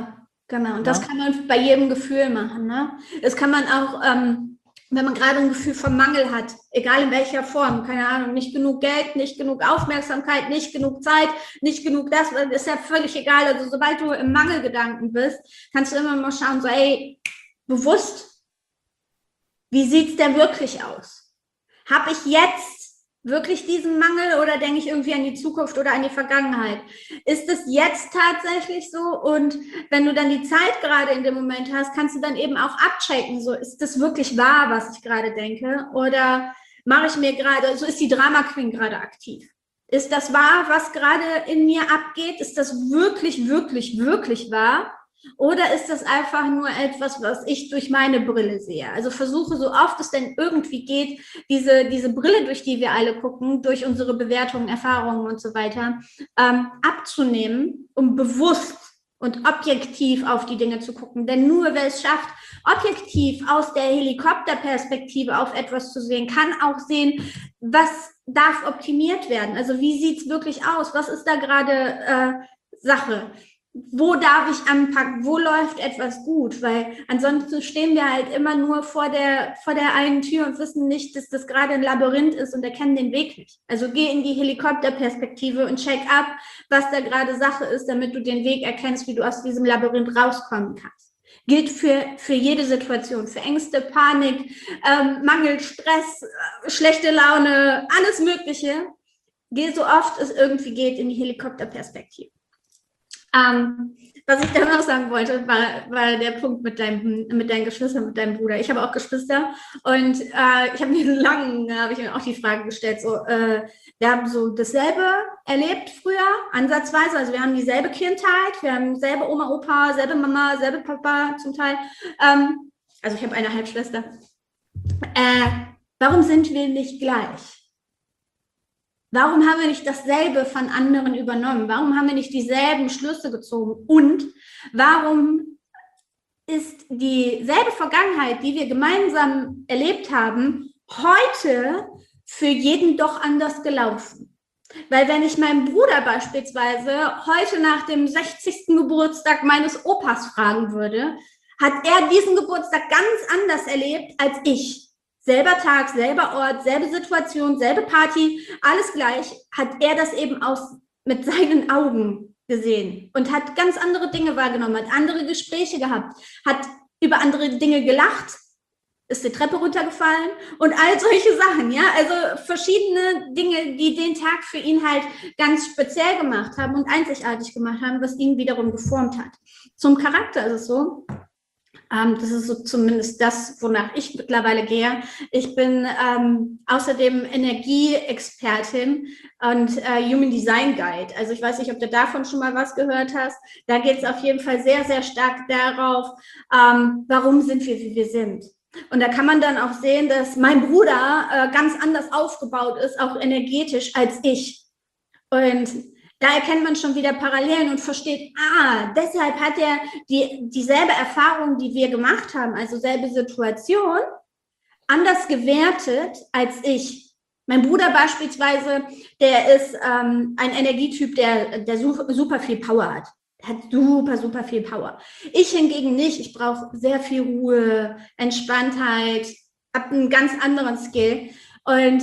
Speaker 3: Genau, und das
Speaker 4: Ja.
Speaker 3: kann man bei jedem Gefühl machen. Ne? Das kann man auch, wenn man gerade ein Gefühl von Mangel hat, egal in welcher Form, keine Ahnung, nicht genug Geld, nicht genug Aufmerksamkeit, nicht genug Zeit, nicht genug das, ist ja völlig egal. Also sobald du im Mangelgedanken bist, kannst du immer mal schauen, so ey, bewusst, wie sieht es denn wirklich aus? Habe ich jetzt wirklich diesen Mangel oder denke ich irgendwie an die Zukunft oder an die Vergangenheit? Ist es jetzt tatsächlich so? Und wenn du dann die Zeit gerade in dem Moment hast, kannst du dann eben auch abchecken, so ist das wirklich wahr, was ich gerade denke? Oder mache ich mir gerade, so ist die Drama Queen gerade aktiv? Ist das wahr, was gerade in mir abgeht? Ist das wirklich, wirklich, wirklich wahr? Oder ist das einfach nur etwas, was ich durch meine Brille sehe? Also versuche, so oft es denn irgendwie geht, diese Brille, durch die wir alle gucken, durch unsere Bewertungen, Erfahrungen und so weiter, abzunehmen, um bewusst und objektiv auf die Dinge zu gucken. Denn nur wer es schafft, objektiv aus der Helikopterperspektive auf etwas zu sehen, kann auch sehen, was darf optimiert werden. Also wie sieht es wirklich aus? Was ist da gerade Sache? Wo darf ich anpacken? Wo läuft etwas gut? Weil ansonsten stehen wir halt immer nur vor der einen Tür und wissen nicht, dass das gerade ein Labyrinth ist und erkennen den Weg nicht. Also geh in die Helikopterperspektive und check ab, was da gerade Sache ist, damit du den Weg erkennst, wie du aus diesem Labyrinth rauskommen kannst. Gilt für jede Situation, für Ängste, Panik, Mangel, Stress, schlechte Laune, alles Mögliche. Geh so oft es irgendwie geht in die Helikopterperspektive. Was ich dann noch sagen wollte, war der Punkt mit deinen Geschwistern, mit deinem Bruder. Ich habe auch Geschwister und ich habe mir auch die Frage gestellt, so, wir haben so dasselbe erlebt früher, ansatzweise, also wir haben dieselbe Kindheit, wir haben selbe Oma, Opa, selbe Mama, selbe Papa zum Teil, also ich habe eine Halbschwester. Warum sind wir nicht gleich? Warum haben wir nicht dasselbe von anderen übernommen? Warum haben wir nicht dieselben Schlüsse gezogen? Und warum ist dieselbe Vergangenheit, die wir gemeinsam erlebt haben, heute für jeden doch anders gelaufen? Weil wenn ich meinen Bruder beispielsweise heute nach dem 60. Geburtstag meines Opas fragen würde, hat er diesen Geburtstag ganz anders erlebt als ich. Selber Tag, selber Ort, selbe Situation, selbe Party, alles gleich, hat er das eben mit seinen Augen gesehen und hat ganz andere Dinge wahrgenommen, hat andere Gespräche gehabt, hat über andere Dinge gelacht, ist die Treppe runtergefallen und all solche Sachen, ja, also verschiedene Dinge, die den Tag für ihn halt ganz speziell gemacht haben und einzigartig gemacht haben, was ihn wiederum geformt hat. Zum Charakter ist es so, das ist so zumindest das, wonach ich mittlerweile gehe. Ich bin außerdem Energieexpertin und Human Design Guide. Also ich weiß nicht, ob du davon schon mal was gehört hast. Da geht es auf jeden Fall sehr, sehr stark darauf, warum sind wir, wie wir sind. Und da kann man dann auch sehen, dass mein Bruder ganz anders aufgebaut ist, auch energetisch, als ich. Und da erkennt man schon wieder Parallelen und versteht, deshalb hat er dieselbe Erfahrung, die wir gemacht haben, also selbe Situation, anders gewertet als ich. Mein Bruder beispielsweise, der ist ein Energietyp, der super viel Power hat. Der hat super, super viel Power. Ich hingegen nicht. Ich brauche sehr viel Ruhe, Entspanntheit, habe einen ganz anderen Skill und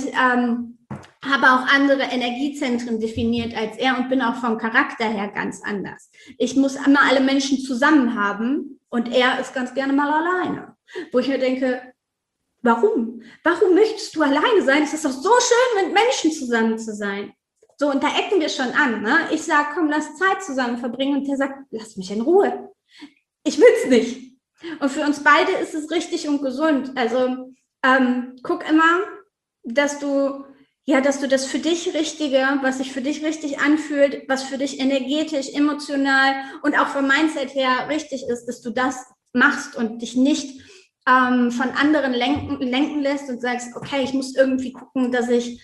Speaker 3: habe auch andere Energiezentren definiert als er und bin auch vom Charakter her ganz anders. Ich muss immer alle Menschen zusammen haben und er ist ganz gerne mal alleine. Wo ich mir denke, warum? Warum möchtest du alleine sein? Es ist doch so schön, mit Menschen zusammen zu sein. So, und da ecken wir schon an. Ne? Ich sage, komm, lass Zeit zusammen verbringen. Und der sagt, lass mich in Ruhe. Ich will es nicht. Und für uns beide ist es richtig und gesund. Also guck immer, dass du das für dich Richtige, was sich für dich richtig anfühlt, was für dich energetisch, emotional und auch vom Mindset her richtig ist, dass du das machst und dich nicht von anderen lenken lässt und sagst, okay, ich muss irgendwie gucken, dass ich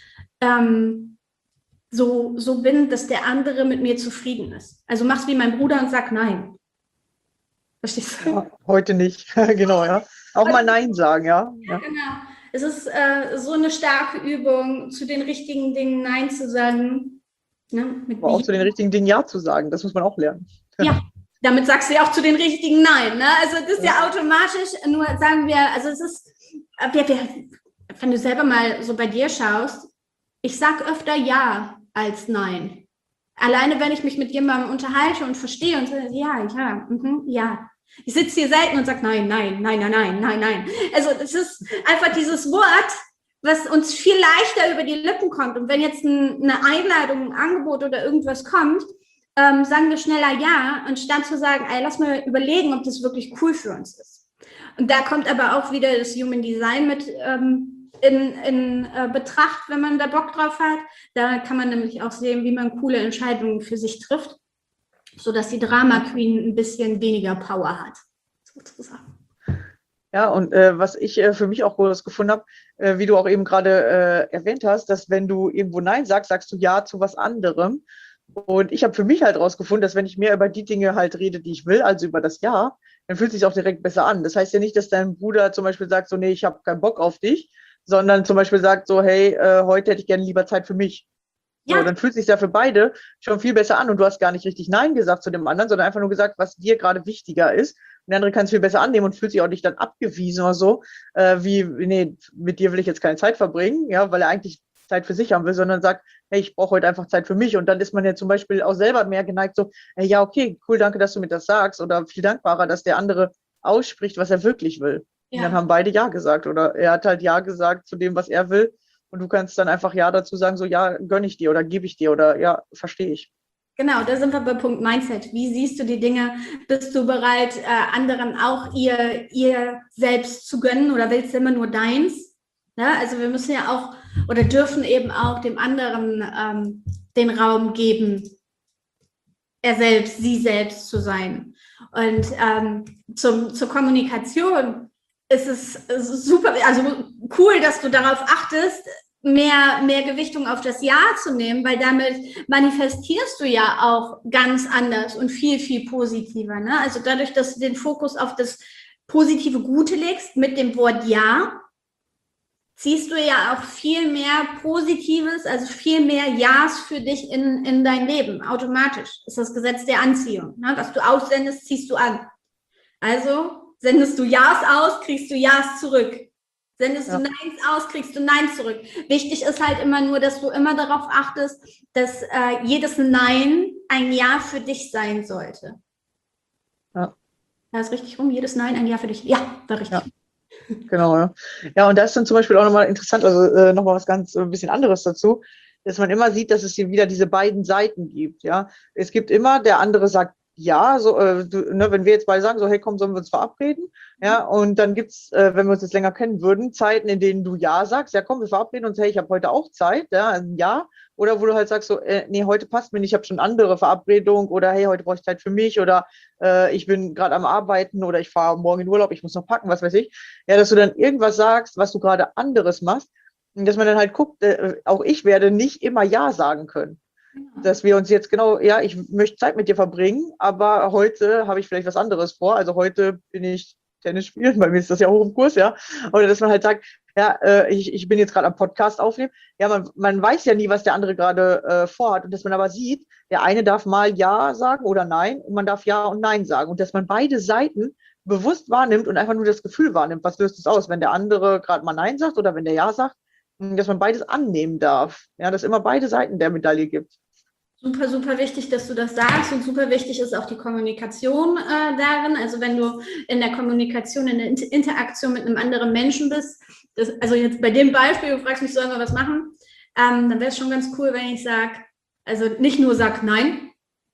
Speaker 3: so bin, dass der andere mit mir zufrieden ist. Also mach's wie mein Bruder und sag nein. Verstehst du?
Speaker 4: Ja, heute nicht, genau, ja. Auch mal Nein sagen, ja.
Speaker 3: Ja, genau. Es ist so eine starke Übung, zu den richtigen Dingen Nein zu sagen. Ne?
Speaker 4: Aber auch zu den richtigen Dingen Ja zu sagen, das muss man auch lernen.
Speaker 3: Ja, damit sagst du ja auch zu den richtigen Nein. Ne? Also das ist ja automatisch, nur sagen wir, also es ist, wenn du selber mal so bei dir schaust, ich sag öfter Ja als Nein. Alleine, wenn ich mich mit jemandem unterhalte und verstehe und sage, ja. Ich sitze hier selten und sage nein. Also es ist einfach dieses Wort, was uns viel leichter über die Lippen kommt. Und wenn jetzt eine Einladung, ein Angebot oder irgendwas kommt, sagen wir schneller ja, anstatt zu sagen, ey, lass mal überlegen, ob das wirklich cool für uns ist. Und da kommt aber auch wieder das Human Design mit in Betracht, wenn man da Bock drauf hat. Da kann man nämlich auch sehen, wie man coole Entscheidungen für sich trifft, sodass die Drama Queen ein bisschen weniger Power hat, sozusagen.
Speaker 4: Ja, und was ich für mich auch groß gefunden habe, wie du auch eben gerade erwähnt hast, dass wenn du irgendwo Nein sagst, sagst du Ja zu was anderem. Und ich habe für mich halt rausgefunden, dass wenn ich mehr über die Dinge halt rede, die ich will, also über das Ja, dann fühlt es sich auch direkt besser an. Das heißt ja nicht, dass dein Bruder zum Beispiel sagt, so, nee, ich habe keinen Bock auf dich, sondern zum Beispiel sagt so, hey, heute hätte ich gerne lieber Zeit für mich. Ja. So, dann fühlt es sich ja für beide schon viel besser an und du hast gar nicht richtig Nein gesagt zu dem anderen, sondern einfach nur gesagt, was dir gerade wichtiger ist. Und der andere kann es viel besser annehmen und fühlt sich auch nicht dann abgewiesen oder so, nee, mit dir will ich jetzt keine Zeit verbringen, ja, weil er eigentlich Zeit für sich haben will, sondern sagt, hey, ich brauche heute einfach Zeit für mich. Und dann ist man ja zum Beispiel auch selber mehr geneigt, so, hey, ja, okay, cool, danke, dass du mir das sagst. Oder viel dankbarer, dass der andere ausspricht, was er wirklich will. Ja. Und dann haben beide Ja gesagt. Oder er hat halt Ja gesagt zu dem, was er will. Und du kannst dann einfach Ja dazu sagen, so, ja, gönne ich dir oder gebe ich dir oder ja, verstehe ich.
Speaker 3: Genau, da sind wir bei Punkt Mindset. Wie siehst du die Dinge? Bist du bereit, anderen auch ihr selbst zu gönnen oder willst du immer nur deins? Ja, also wir müssen ja auch oder dürfen eben auch dem anderen den Raum geben, sie selbst zu sein. Und zur Kommunikation ist es super, also cool, dass du darauf achtest, mehr Gewichtung auf das Ja zu nehmen, weil damit manifestierst du ja auch ganz anders und viel, viel positiver. Ne? Also dadurch, dass du den Fokus auf das positive Gute legst mit dem Wort Ja, ziehst du ja auch viel mehr Positives, also viel mehr Ja's für dich in dein Leben. Automatisch ist das Gesetz der Anziehung. Ne? Was du aussendest, ziehst du an. Also sendest du Ja's aus, kriegst du Ja's zurück. Sendest du Neins aus, kriegst du Nein zurück. Wichtig ist halt immer nur, dass du immer darauf achtest, dass jedes Nein ein Ja für dich sein sollte. Ja. Da ist richtig rum, jedes Nein ein Ja für dich. Ja, war richtig.
Speaker 4: Ja. Genau, ja. Ja, und da ist dann zum Beispiel auch nochmal interessant, also nochmal was ganz ein bisschen anderes dazu, dass man immer sieht, dass es hier wieder diese beiden Seiten gibt, ja. Es gibt immer, der andere sagt ja, so, wenn wir jetzt beide sagen, so, hey, komm, sollen wir uns verabreden, ja, und dann gibt's, wenn wir uns jetzt länger kennen würden, Zeiten, in denen du ja sagst, ja, komm, wir verabreden uns, hey, ich habe heute auch Zeit, ja, ein Ja, oder wo du halt sagst, so, nee, heute passt mir nicht, ich habe schon andere Verabredung oder hey, heute brauche ich Zeit für mich oder ich bin gerade am Arbeiten oder ich fahre morgen in Urlaub, ich muss noch packen, was weiß ich, ja, dass du dann irgendwas sagst, was du gerade anderes machst und dass man dann halt guckt, auch ich werde nicht immer Ja sagen können. Dass wir uns jetzt genau, ja, ich möchte Zeit mit dir verbringen, aber heute habe ich vielleicht was anderes vor. Also heute bin ich Tennis spielen, bei mir ist das ja hoch im Kurs, ja. Oder dass man halt sagt, ja, ich bin jetzt gerade am Podcast aufnehmen. Ja, man weiß ja nie, was der andere gerade vorhat. Und dass man aber sieht, der eine darf mal Ja sagen oder Nein und man darf Ja und Nein sagen. Und dass man beide Seiten bewusst wahrnimmt und einfach nur das Gefühl wahrnimmt, was löst es aus, wenn der andere gerade mal Nein sagt oder wenn der Ja sagt, dass man beides annehmen darf. Ja, dass es immer beide Seiten der Medaille gibt.
Speaker 3: Super, super wichtig, dass du das sagst und super wichtig ist auch die Kommunikation darin. Also wenn du in der Kommunikation, in der Interaktion mit einem anderen Menschen bist, also jetzt bei dem Beispiel, du fragst mich, sollen wir was machen, dann wäre es schon ganz cool, wenn ich sage, also nicht nur sag nein,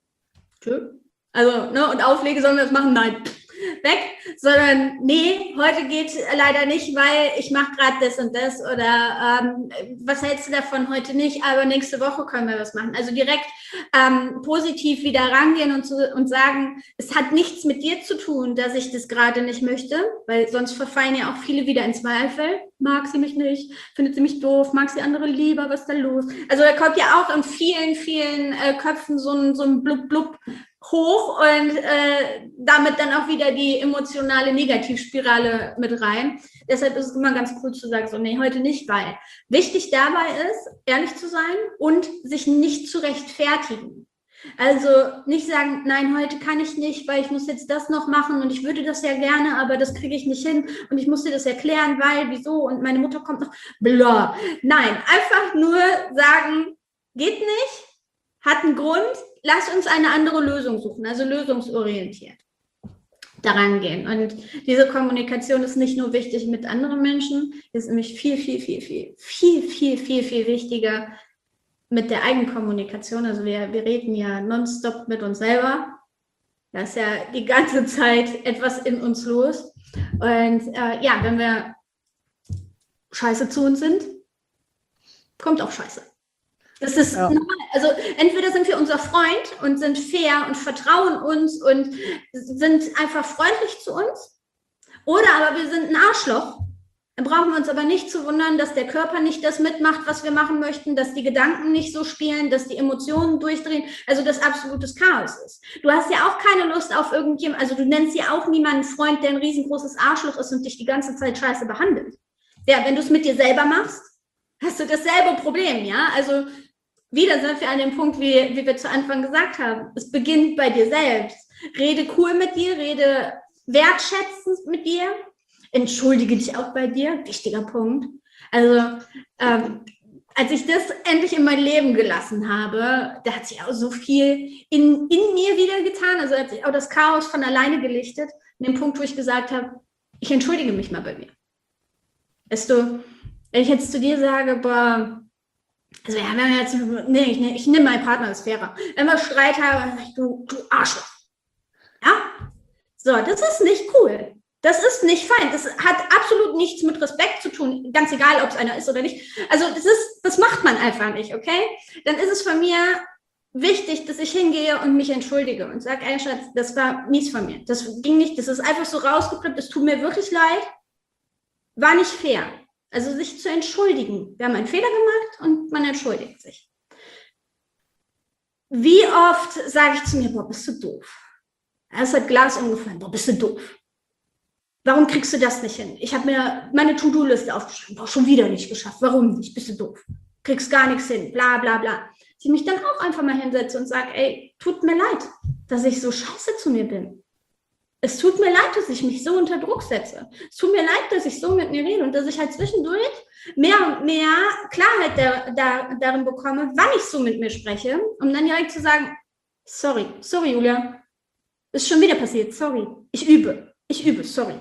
Speaker 3: also ne, und auflege, sollen wir das machen, nein, weg, sondern nee, heute geht leider nicht, weil ich mache gerade das und das oder was hältst du davon, heute nicht, aber nächste Woche können wir was machen. Also direkt positiv wieder rangehen und sagen, es hat nichts mit dir zu tun, dass ich das gerade nicht möchte, weil sonst verfallen ja auch viele wieder in Zweifel. Mag sie mich nicht, findet sie mich doof, mag sie andere lieber, was ist da los? Also da kommt ja auch in vielen, vielen Köpfen so ein Blub-Blub hoch und damit dann auch wieder die emotionale Negativspirale mit rein. Deshalb ist es immer ganz cool zu sagen, so nee, heute nicht, weil wichtig dabei ist, ehrlich zu sein und sich nicht zu rechtfertigen. Also nicht sagen, nein, heute kann ich nicht, weil ich muss jetzt das noch machen und ich würde das ja gerne, aber das kriege ich nicht hin und ich muss dir das erklären, weil, wieso und meine Mutter kommt noch, bla. Nein, einfach nur sagen, geht nicht, hat einen Grund, lass uns eine andere Lösung suchen, also lösungsorientiert daran gehen. Und diese Kommunikation ist nicht nur wichtig mit anderen Menschen, ist nämlich viel wichtiger mit der Eigenkommunikation. Also wir reden ja nonstop mit uns selber. Da ist ja die ganze Zeit etwas in uns los. Und ja, wenn wir scheiße zu uns sind, kommt auch Scheiße. Das ist normal. Also entweder sind wir unser Freund und sind fair und vertrauen uns und sind einfach freundlich zu uns, oder aber wir sind ein Arschloch. Dann brauchen wir uns aber nicht zu wundern, dass der Körper nicht das mitmacht, was wir machen möchten, dass die Gedanken nicht so spielen, dass die Emotionen durchdrehen, also dass absolutes Chaos ist. Du hast ja auch keine Lust auf irgendjemanden, also du nennst ja auch niemanden Freund, der ein riesengroßes Arschloch ist und dich die ganze Zeit scheiße behandelt. Ja, wenn du es mit dir selber machst, hast du dasselbe Problem, ja? Also wieder sind wir an dem Punkt, wie wir zu Anfang gesagt haben. Es beginnt bei dir selbst. Rede cool mit dir, rede wertschätzend mit dir. Entschuldige dich auch bei dir. Wichtiger Punkt. Also, als ich das endlich in mein Leben gelassen habe, da hat sich auch so viel in mir wieder getan. Also hat sich auch das Chaos von alleine gelichtet. An dem Punkt, wo ich gesagt habe, ich entschuldige mich mal bei mir. Weißt du, wenn ich jetzt zu dir sage, boah, also ja, wenn wir jetzt, nee, ich nehme meinen Partner als fairer. Wenn wir Streit haben, dann sag ich, du Arschloch. Ja? So, das ist nicht cool. Das ist nicht fein. Das hat absolut nichts mit Respekt zu tun, ganz egal, ob es einer ist oder nicht. Also das macht man einfach nicht, okay? Dann ist es von mir wichtig, dass ich hingehe und mich entschuldige und sage, ey Schatz, das war mies von mir. Das ging nicht, das ist einfach so rausgeklippt, es tut mir wirklich leid. War nicht fair. Also sich zu entschuldigen. Wir haben einen Fehler gemacht und man entschuldigt sich. Wie oft sage ich zu mir, boah, bist du doof? Es hat Glas umgefallen, boah, bist du doof? Warum kriegst du das nicht hin? Ich habe mir meine To-Do-Liste aufgeschrieben, boah, schon wieder nicht geschafft. Warum nicht? Bist du doof? Kriegst gar nichts hin, bla bla bla. Dass ich mich dann auch einfach mal hinsetze und sage, ey, tut mir leid, dass ich so scheiße zu mir bin. Es tut mir leid, dass ich mich so unter Druck setze. Es tut mir leid, dass ich so mit mir rede und dass ich halt zwischendurch mehr und mehr Klarheit darin bekomme, wann ich so mit mir spreche, um dann direkt zu sagen, sorry, Julia, ist schon wieder passiert, sorry, ich übe, sorry.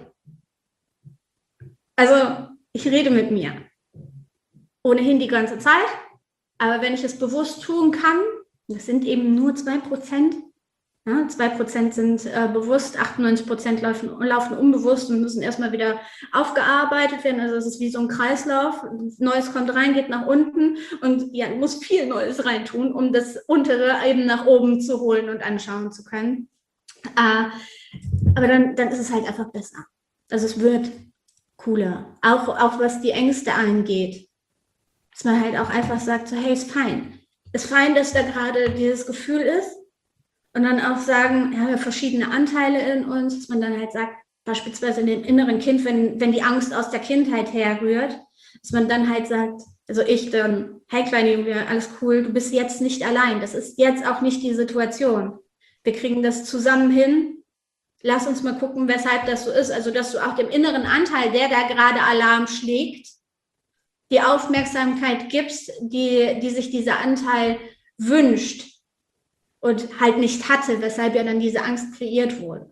Speaker 3: Also ich rede mit mir, ohnehin die ganze Zeit, aber wenn ich es bewusst tun kann, das sind eben nur 2%, ja, 2% sind bewusst, 98% laufen unbewusst und müssen erstmal wieder aufgearbeitet werden. Also es ist wie so ein Kreislauf. Neues kommt rein, geht nach unten und ja, du musst viel Neues reintun, um das Untere eben nach oben zu holen und anschauen zu können. Aber dann ist es halt einfach besser. Also es wird cooler. Auch was die Ängste angeht. Dass man halt auch einfach sagt, so hey, ist fein. Ist fein, dass da gerade dieses Gefühl ist. Und dann auch sagen, ja, wir haben verschiedene Anteile in uns, dass man dann halt sagt, beispielsweise in dem inneren Kind, wenn die Angst aus der Kindheit herrührt, dass man dann halt sagt, also ich dann, hey kleine Julia, alles cool, du bist jetzt nicht allein, das ist jetzt auch nicht die Situation. Wir kriegen das zusammen hin, lass uns mal gucken, weshalb das so ist, also dass du auch dem inneren Anteil, der da gerade Alarm schlägt, die Aufmerksamkeit gibst, die sich dieser Anteil wünscht und halt nicht hatte, weshalb ja dann diese Angst kreiert wurde.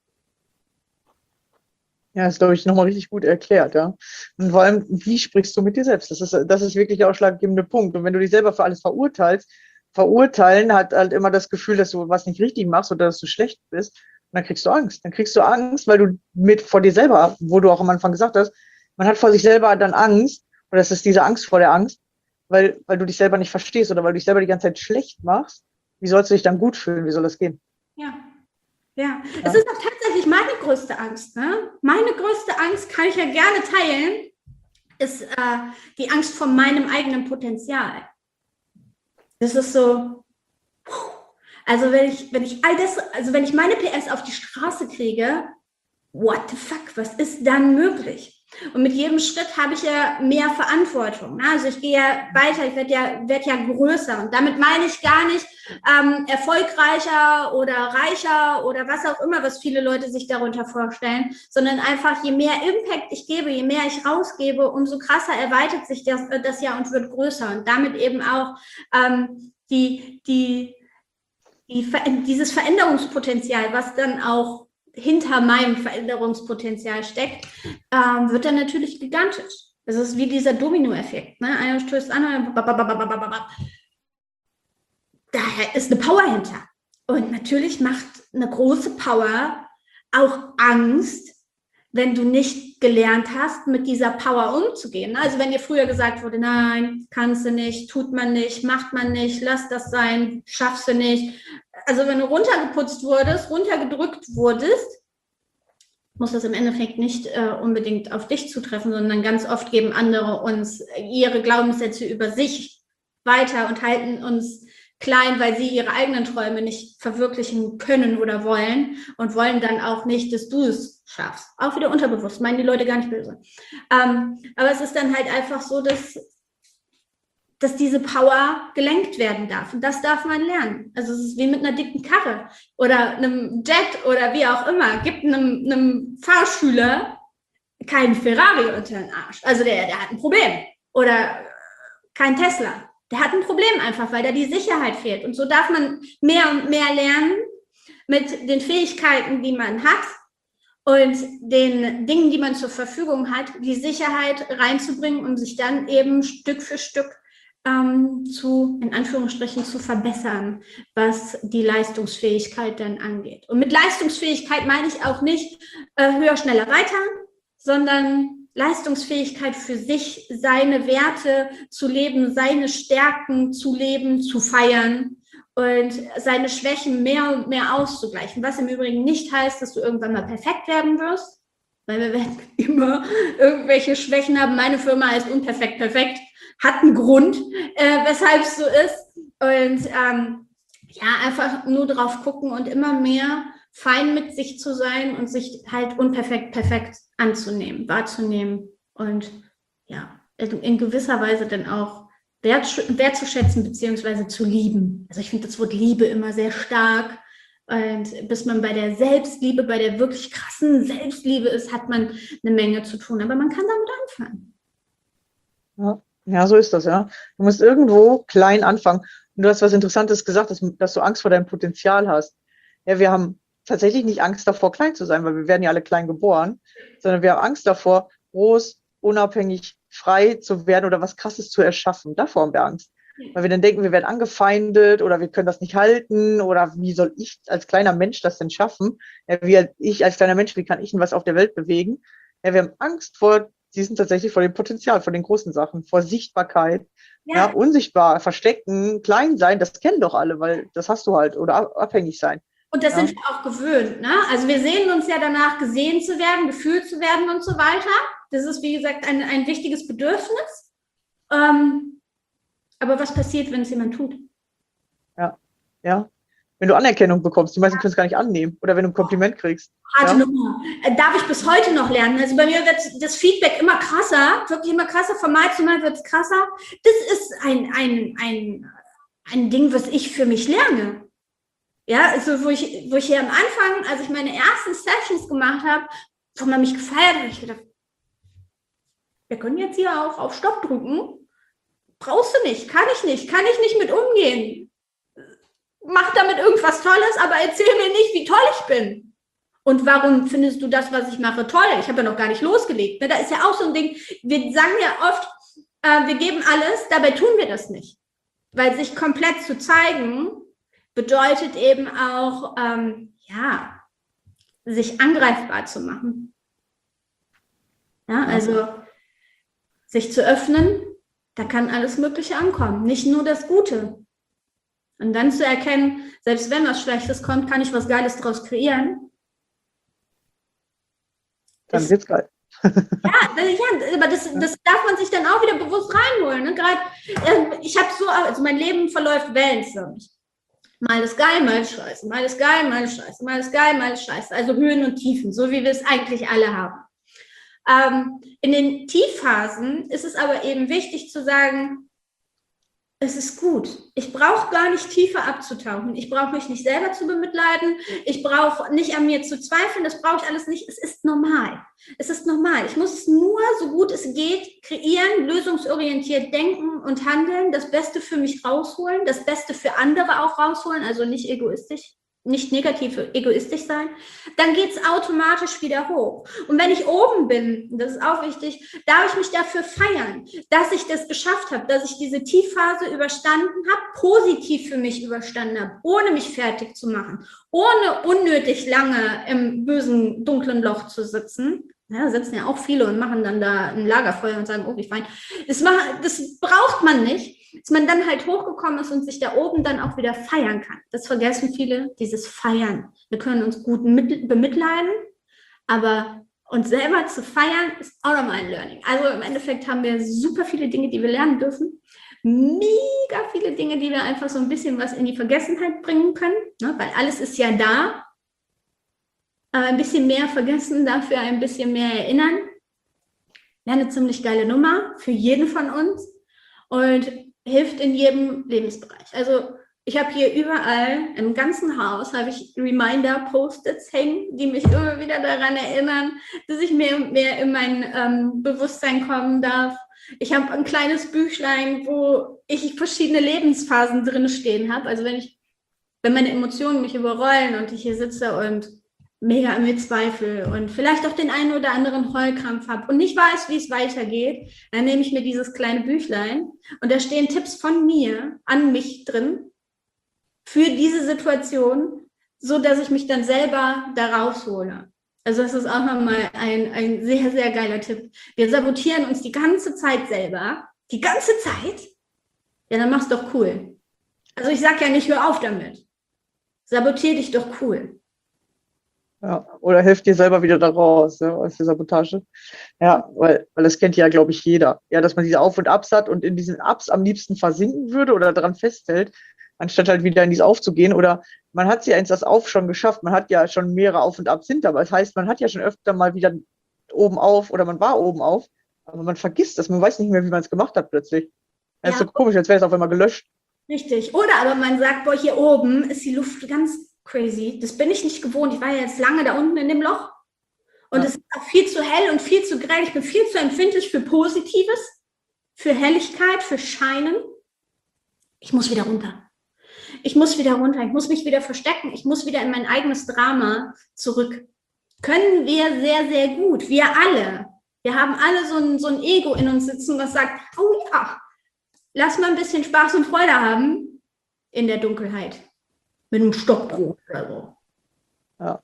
Speaker 4: Ja, das ist, glaube ich, nochmal richtig gut erklärt, ja. Und vor allem, wie sprichst du mit dir selbst? Das ist wirklich der ausschlaggebende Punkt. Und wenn du dich selber für alles verurteilst, verurteilen hat halt immer das Gefühl, dass du was nicht richtig machst oder dass du schlecht bist. Und dann kriegst du Angst. Dann kriegst du Angst, weil du vor dir selber, wo du auch am Anfang gesagt hast, man hat vor sich selber dann Angst, oder das ist diese Angst vor der Angst, weil du dich selber nicht verstehst oder weil du dich selber die ganze Zeit schlecht machst. Wie sollst du dich dann gut fühlen? Wie soll das gehen?
Speaker 3: Ja. Es ist auch tatsächlich meine größte Angst. Ne? Meine größte Angst, kann ich ja gerne teilen, ist die Angst vor meinem eigenen Potenzial. Das ist so, also wenn ich meine PS auf die Straße kriege, what the fuck, was ist dann möglich? Und mit jedem Schritt habe ich ja mehr Verantwortung. Ne? Also ich gehe ja weiter, ich werd ja größer. Und damit meine ich gar nicht erfolgreicher oder reicher oder was auch immer, was viele Leute sich darunter vorstellen, sondern einfach, je mehr Impact ich gebe, je mehr ich rausgebe, umso krasser erweitert sich das ja und wird größer. Und damit eben auch dieses Veränderungspotenzial, was dann auch hinter meinem Veränderungspotenzial steckt, wird dann natürlich gigantisch. Das ist wie dieser Dominoeffekt. Ne? Einer stößt an, daher ist eine Power hinter. Und natürlich macht eine große Power auch Angst, wenn du nicht gelernt hast, mit dieser Power umzugehen. Also wenn dir früher gesagt wurde, nein, kannst du nicht, tut man nicht, macht man nicht, lass das sein, schaffst du nicht. Also wenn du runtergeputzt wurdest, runtergedrückt wurdest, muss das im Endeffekt nicht unbedingt auf dich zutreffen, sondern ganz oft geben andere uns ihre Glaubenssätze über sich weiter und halten uns klein, weil sie ihre eigenen Träume nicht verwirklichen können oder wollen und wollen dann auch nicht, dass du es schaffst. Auch wieder unterbewusst, meinen die Leute gar nicht böse. Aber es ist dann halt einfach so, dass diese Power gelenkt werden darf. Und das darf man lernen. Also es ist wie mit einer dicken Karre oder einem Jet oder wie auch immer. Gibt einem Fahrschüler keinen Ferrari unter den Arsch. Also der hat ein Problem. Oder kein Tesla. Der hat ein Problem einfach, weil da die Sicherheit fehlt. Und so darf man mehr und mehr lernen mit den Fähigkeiten, die man hat und den Dingen, die man zur Verfügung hat, die Sicherheit reinzubringen und sich dann eben Stück für Stück in Anführungsstrichen zu verbessern, was die Leistungsfähigkeit dann angeht. Und mit Leistungsfähigkeit meine ich auch nicht höher, schneller, weiter, sondern Leistungsfähigkeit für sich, seine Werte zu leben, seine Stärken zu leben, zu feiern und seine Schwächen mehr und mehr auszugleichen. Was im Übrigen nicht heißt, dass du irgendwann mal perfekt werden wirst, weil wir werden immer irgendwelche Schwächen haben. Meine Firma heißt Unperfekt Perfekt, hat einen Grund, weshalb es so ist. Und einfach nur drauf gucken und immer mehr fein mit sich zu sein und sich halt unperfekt perfekt anzunehmen, wahrzunehmen und ja, in gewisser Weise dann auch wertzuschätzen beziehungsweise zu lieben. Also ich finde das Wort Liebe immer sehr stark. Und bis man bei der Selbstliebe, bei der wirklich krassen Selbstliebe ist, hat man eine Menge zu tun. Aber man kann damit anfangen.
Speaker 4: Ja, so ist das, ja. Du musst irgendwo klein anfangen. Und du hast was Interessantes gesagt, dass du Angst vor deinem Potenzial hast. Ja, wir haben tatsächlich nicht Angst davor, klein zu sein, weil wir werden ja alle klein geboren, sondern wir haben Angst davor, groß, unabhängig, frei zu werden oder was Krasses zu erschaffen. Davor haben wir Angst. Weil wir dann denken, wir werden angefeindet oder wir können das nicht halten oder wie soll ich als kleiner Mensch das denn schaffen? Ja, ich als kleiner Mensch, wie kann ich denn was auf der Welt bewegen? Ja, wir haben Angst vor tatsächlich vor dem Potenzial, vor den großen Sachen, vor Sichtbarkeit, ja, unsichtbar, verstecken, klein sein, das kennen doch alle, weil das hast du halt oder abhängig sein.
Speaker 3: Und das sind wir auch gewöhnt. Ne? Also wir sehen uns ja danach, gesehen zu werden, gefühlt zu werden und so weiter. Das ist, wie gesagt, ein wichtiges Bedürfnis. Aber was passiert, wenn es jemand tut?
Speaker 4: Ja. Wenn du Anerkennung bekommst, die meisten können es gar nicht annehmen. Oder wenn du ein Kompliment kriegst.
Speaker 3: Harte Nummer. Darf ich bis heute noch lernen. Also bei mir wird das Feedback immer krasser, wirklich immer krasser. Von Mal zu Mal wird es krasser. Das ist ein Ding, was ich für mich lerne. Ja, also wo ich hier am Anfang, als ich meine ersten Sessions gemacht habe, wo man mich gefeiert hat, habe ich gedacht, wir können jetzt hier auch auf Stopp drücken. Brauchst du nicht, kann ich nicht mit umgehen. Mach damit irgendwas Tolles, aber erzähl mir nicht, wie toll ich bin. Und warum findest du das, was ich mache, toll? Ich habe ja noch gar nicht losgelegt. Da ist ja auch so ein Ding, wir sagen ja oft, wir geben alles, dabei tun wir das nicht. Weil sich komplett zu zeigen, bedeutet eben auch, sich angreifbar zu machen. Ja, also sich zu öffnen, da kann alles Mögliche ankommen, nicht nur das Gute. Und dann zu erkennen, selbst wenn was Schlechtes kommt, kann ich was Geiles daraus kreieren.
Speaker 4: Dann wird's geil.
Speaker 3: Aber das darf man sich dann auch wieder bewusst reinholen. Ne? Gerade, ich habe also mein Leben verläuft wellenförmig. Mal ist geil, mal ist scheiße, mal ist geil, mal ist scheiße, mal ist geil, mal ist scheiße. Also Höhen und Tiefen, so wie wir es eigentlich alle haben. In den Tiefphasen ist es aber eben wichtig zu sagen, es ist gut. Ich brauche gar nicht tiefer abzutauchen. Ich brauche mich nicht selber zu bemitleiden. Ich brauche nicht an mir zu zweifeln. Das brauche ich alles nicht. Es ist normal. Es ist normal. Ich muss es nur, so gut es geht, kreieren, lösungsorientiert denken und handeln, das Beste für mich rausholen, das Beste für andere auch rausholen, also nicht egoistisch, nicht negativ egoistisch sein, dann geht es automatisch wieder hoch. Und wenn ich oben bin, das ist auch wichtig, darf ich mich dafür feiern, dass ich das geschafft habe, dass ich diese Tiefphase überstanden habe, positiv für mich überstanden habe, ohne mich fertig zu machen, ohne unnötig lange im bösen, dunklen Loch zu sitzen. Ja, da sitzen ja auch viele und machen dann da ein Lagerfeuer und sagen, oh, wie fein. Das braucht man nicht, dass man dann halt hochgekommen ist und sich da oben dann auch wieder feiern kann. Das vergessen viele, dieses Feiern. Wir können uns gut bemitleiden, aber uns selber zu feiern ist auch nochmal ein Learning. Also im Endeffekt haben wir super viele Dinge, die wir lernen dürfen. Mega viele Dinge, die wir einfach so ein bisschen was in die Vergessenheit bringen können, ne? Weil alles ist ja da. Ein bisschen mehr vergessen, dafür ein bisschen mehr erinnern. Wäre eine ziemlich geile Nummer für jeden von uns und hilft in jedem Lebensbereich. Also ich habe hier überall im ganzen Haus habe ich Reminder-Post-its hängen, die mich immer wieder daran erinnern, dass ich mehr und mehr in mein Bewusstsein kommen darf. Ich habe ein kleines Büchlein, wo ich verschiedene Lebensphasen drin stehen habe. Also wenn meine Emotionen mich überrollen und ich hier sitze und mega an mir zweifle und vielleicht auch den einen oder anderen Heulkrampf habe und nicht weiß, wie es weitergeht, dann nehme ich mir dieses kleine Büchlein und da stehen Tipps von mir an mich drin für diese Situation, so dass ich mich dann selber da raushole. Also das ist auch nochmal ein sehr, sehr geiler Tipp. Wir sabotieren uns die ganze Zeit selber. Die ganze Zeit? Ja, dann mach's doch cool. Also ich sage ja nicht, hör auf damit. Sabotier dich doch cool.
Speaker 4: Ja, oder hilft dir selber wieder da raus, ne, aus der Sabotage. Ja, weil das kennt ja, glaube ich, jeder. Ja, dass man diese Auf- und Abs hat und in diesen Ups am liebsten versinken würde oder daran festhält, anstatt halt wieder in dieses Auf zu gehen. Oder man hat ja das Auf schon geschafft. Man hat ja schon mehrere Auf und Abs hinter. Das heißt, man hat ja schon öfter mal wieder oben auf oder man war oben auf. Aber man vergisst das. Man weiß nicht mehr, wie man es gemacht hat plötzlich. Das ist so komisch, als wäre es auf einmal gelöscht.
Speaker 3: Richtig. Oder aber man sagt, boah, hier oben ist die Luft ganz crazy. Das bin ich nicht gewohnt. Ich war ja jetzt lange da unten in dem Loch. Und es ist auch viel zu hell und viel zu grell. Ich bin viel zu empfindlich für Positives, für Helligkeit, für Scheinen. Ich muss wieder runter. Ich muss wieder runter. Ich muss mich wieder verstecken. Ich muss wieder in mein eigenes Drama zurück. Können wir sehr, sehr gut. Wir alle. Wir haben alle so ein Ego in uns sitzen, was sagt, oh ja, lass mal ein bisschen Spaß und Freude haben in der Dunkelheit. Mit einem Stockbrot oder so.
Speaker 4: Ja.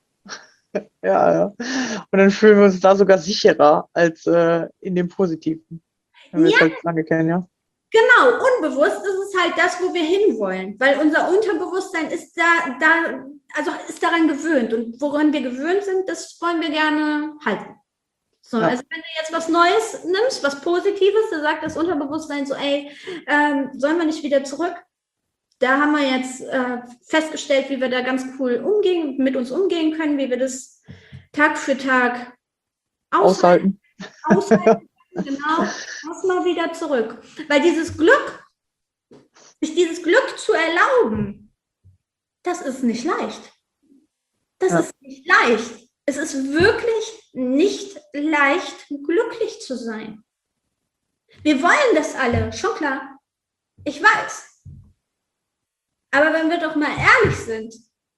Speaker 4: Ja. Und dann fühlen wir uns da sogar sicherer als in dem Positiven. Wenn wir es halt lange kennen, ja.
Speaker 3: Genau, unbewusst ist es halt das, wo wir hinwollen. Weil unser Unterbewusstsein ist ist daran gewöhnt. Und woran wir gewöhnt sind, das wollen wir gerne halten. So, ja. Also wenn du jetzt was Neues nimmst, was Positives, da sagt das Unterbewusstsein so, sollen wir nicht wieder zurück? Da haben wir jetzt festgestellt, wie wir da ganz cool mit uns umgehen können, wie wir das Tag für Tag aushalten. Genau, lass mal wieder zurück. Weil sich dieses Glück zu erlauben, das ist nicht leicht. Das ist nicht leicht. Es ist wirklich nicht leicht, glücklich zu sein. Wir wollen das alle, schon klar. Ich weiß. Aber wenn wir doch mal ehrlich sind,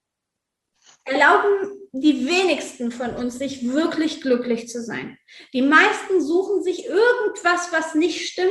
Speaker 3: erlauben die wenigsten von uns, sich wirklich glücklich zu sein. Die meisten suchen sich irgendwas, was nicht stimmt,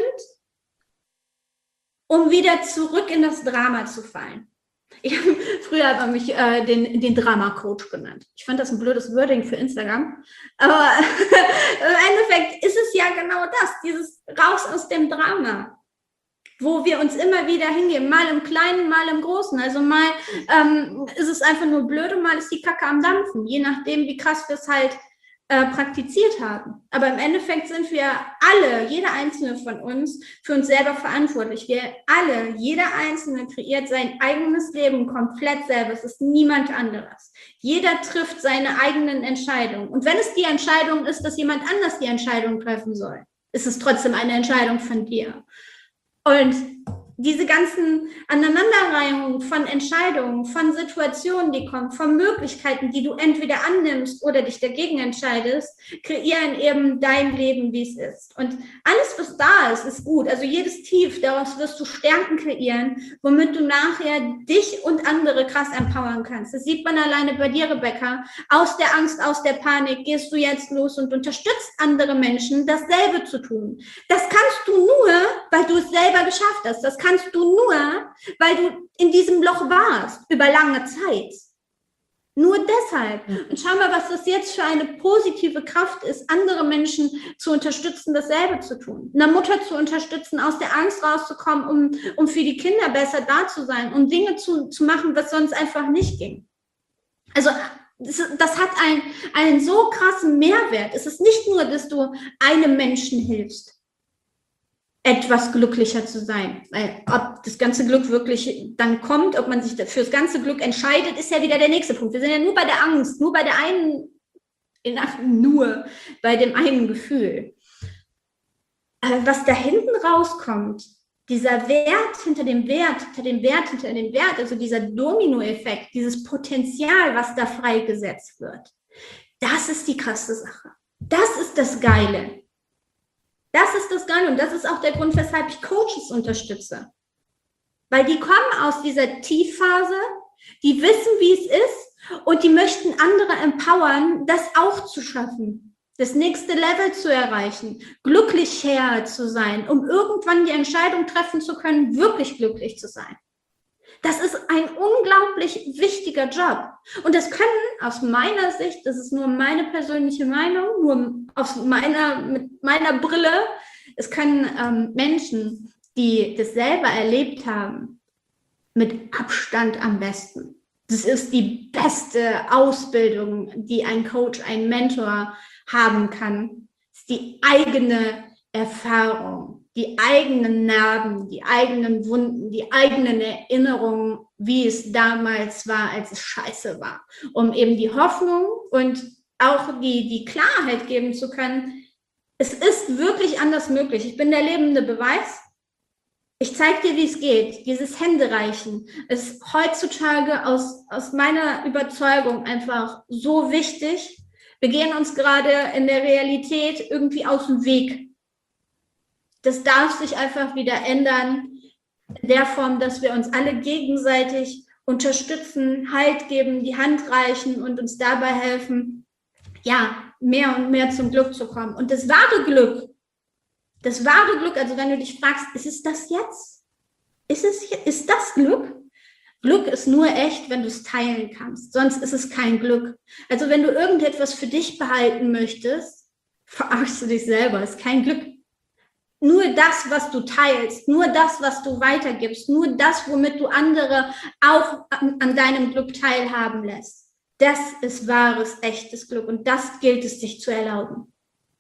Speaker 3: um wieder zurück in das Drama zu fallen. Früher hat man mich den Drama-Coach genannt. Ich fand das ein blödes Wording für Instagram. Aber im Endeffekt ist es ja genau das, dieses Raus aus dem Drama, wo wir uns immer wieder hingeben, mal im Kleinen, mal im Großen. Also mal ist es einfach nur blöd und mal ist die Kacke am Dampfen, je nachdem, wie krass wir es halt praktiziert haben. Aber im Endeffekt sind wir alle, jeder einzelne von uns, für uns selber verantwortlich. Wir alle, jeder Einzelne kreiert sein eigenes Leben komplett selber. Es ist niemand anderes. Jeder trifft seine eigenen Entscheidungen. Und wenn es die Entscheidung ist, dass jemand anders die Entscheidung treffen soll, ist es trotzdem eine Entscheidung von dir. Und diese ganzen Aneinanderreihungen von Entscheidungen, von Situationen, die kommen, von Möglichkeiten, die du entweder annimmst oder dich dagegen entscheidest, kreieren eben dein Leben, wie es ist. Und alles, was da ist, ist gut. Also jedes Tief, daraus wirst du Stärken kreieren, womit du nachher dich und andere krass empowern kannst. Das sieht man alleine bei dir, Rebecca. Aus der Angst, aus der Panik gehst du jetzt los und unterstützt andere Menschen, dasselbe zu tun. Das kannst du nur, weil du es selber geschafft hast. Das kannst du nur, weil du in diesem Loch warst, über lange Zeit. Nur deshalb. Und schau mal, was das jetzt für eine positive Kraft ist, andere Menschen zu unterstützen, dasselbe zu tun. Eine Mutter zu unterstützen, aus der Angst rauszukommen, um für die Kinder besser da zu sein, um Dinge zu machen, was sonst einfach nicht ging. Also das hat einen so krassen Mehrwert. Es ist nicht nur, dass du einem Menschen hilfst, etwas glücklicher zu sein. Weil ob das ganze Glück wirklich dann kommt, ob man sich für das ganze Glück entscheidet, ist ja wieder der nächste Punkt. Wir sind ja nur bei der Angst, nur bei der einen, nur bei dem einen Gefühl. Aber was da hinten rauskommt, dieser Wert hinter dem Wert, hinter dem Wert, hinter dem Wert, also dieser Dominoeffekt, dieses Potenzial, was da freigesetzt wird, das ist die krasse Sache. Das ist das Geile. Das ist das Geile und das ist auch der Grund, weshalb ich Coaches unterstütze. Weil die kommen aus dieser Tiefphase, die wissen, wie es ist und die möchten andere empowern, das auch zu schaffen, das nächste Level zu erreichen, glücklicher zu sein, um irgendwann die Entscheidung treffen zu können, wirklich glücklich zu sein. Das ist ein unglaublich wichtiger Job. Und das können aus meiner Sicht, das ist nur meine persönliche Meinung, nur mit meiner Brille, es können Menschen, die das selber erlebt haben, mit Abstand am besten. Das ist die beste Ausbildung, die ein Coach, ein Mentor haben kann. Das ist die eigene Erfahrung. Die eigenen Narben, die eigenen Wunden, die eigenen Erinnerungen, wie es damals war, als es scheiße war. Um eben die Hoffnung und auch die Klarheit geben zu können, es ist wirklich anders möglich. Ich bin der lebende Beweis. Ich zeige dir, wie es geht. Dieses Händereichen ist heutzutage aus meiner Überzeugung einfach so wichtig. Wir gehen uns gerade in der Realität irgendwie aus dem Weg. Das darf sich einfach wieder ändern, in der Form, dass wir uns alle gegenseitig unterstützen, Halt geben, die Hand reichen und uns dabei helfen, ja, mehr und mehr zum Glück zu kommen. Und das wahre Glück, also wenn du dich fragst, ist es das jetzt? Ist das Glück? Glück ist nur echt, wenn du es teilen kannst, sonst ist es kein Glück. Also wenn du irgendetwas für dich behalten möchtest, verarschst du dich selber, ist kein Glück. Nur das, was du teilst, nur das, was du weitergibst, nur das, womit du andere auch an deinem Glück teilhaben lässt. Das ist wahres, echtes Glück und das gilt es sich zu erlauben.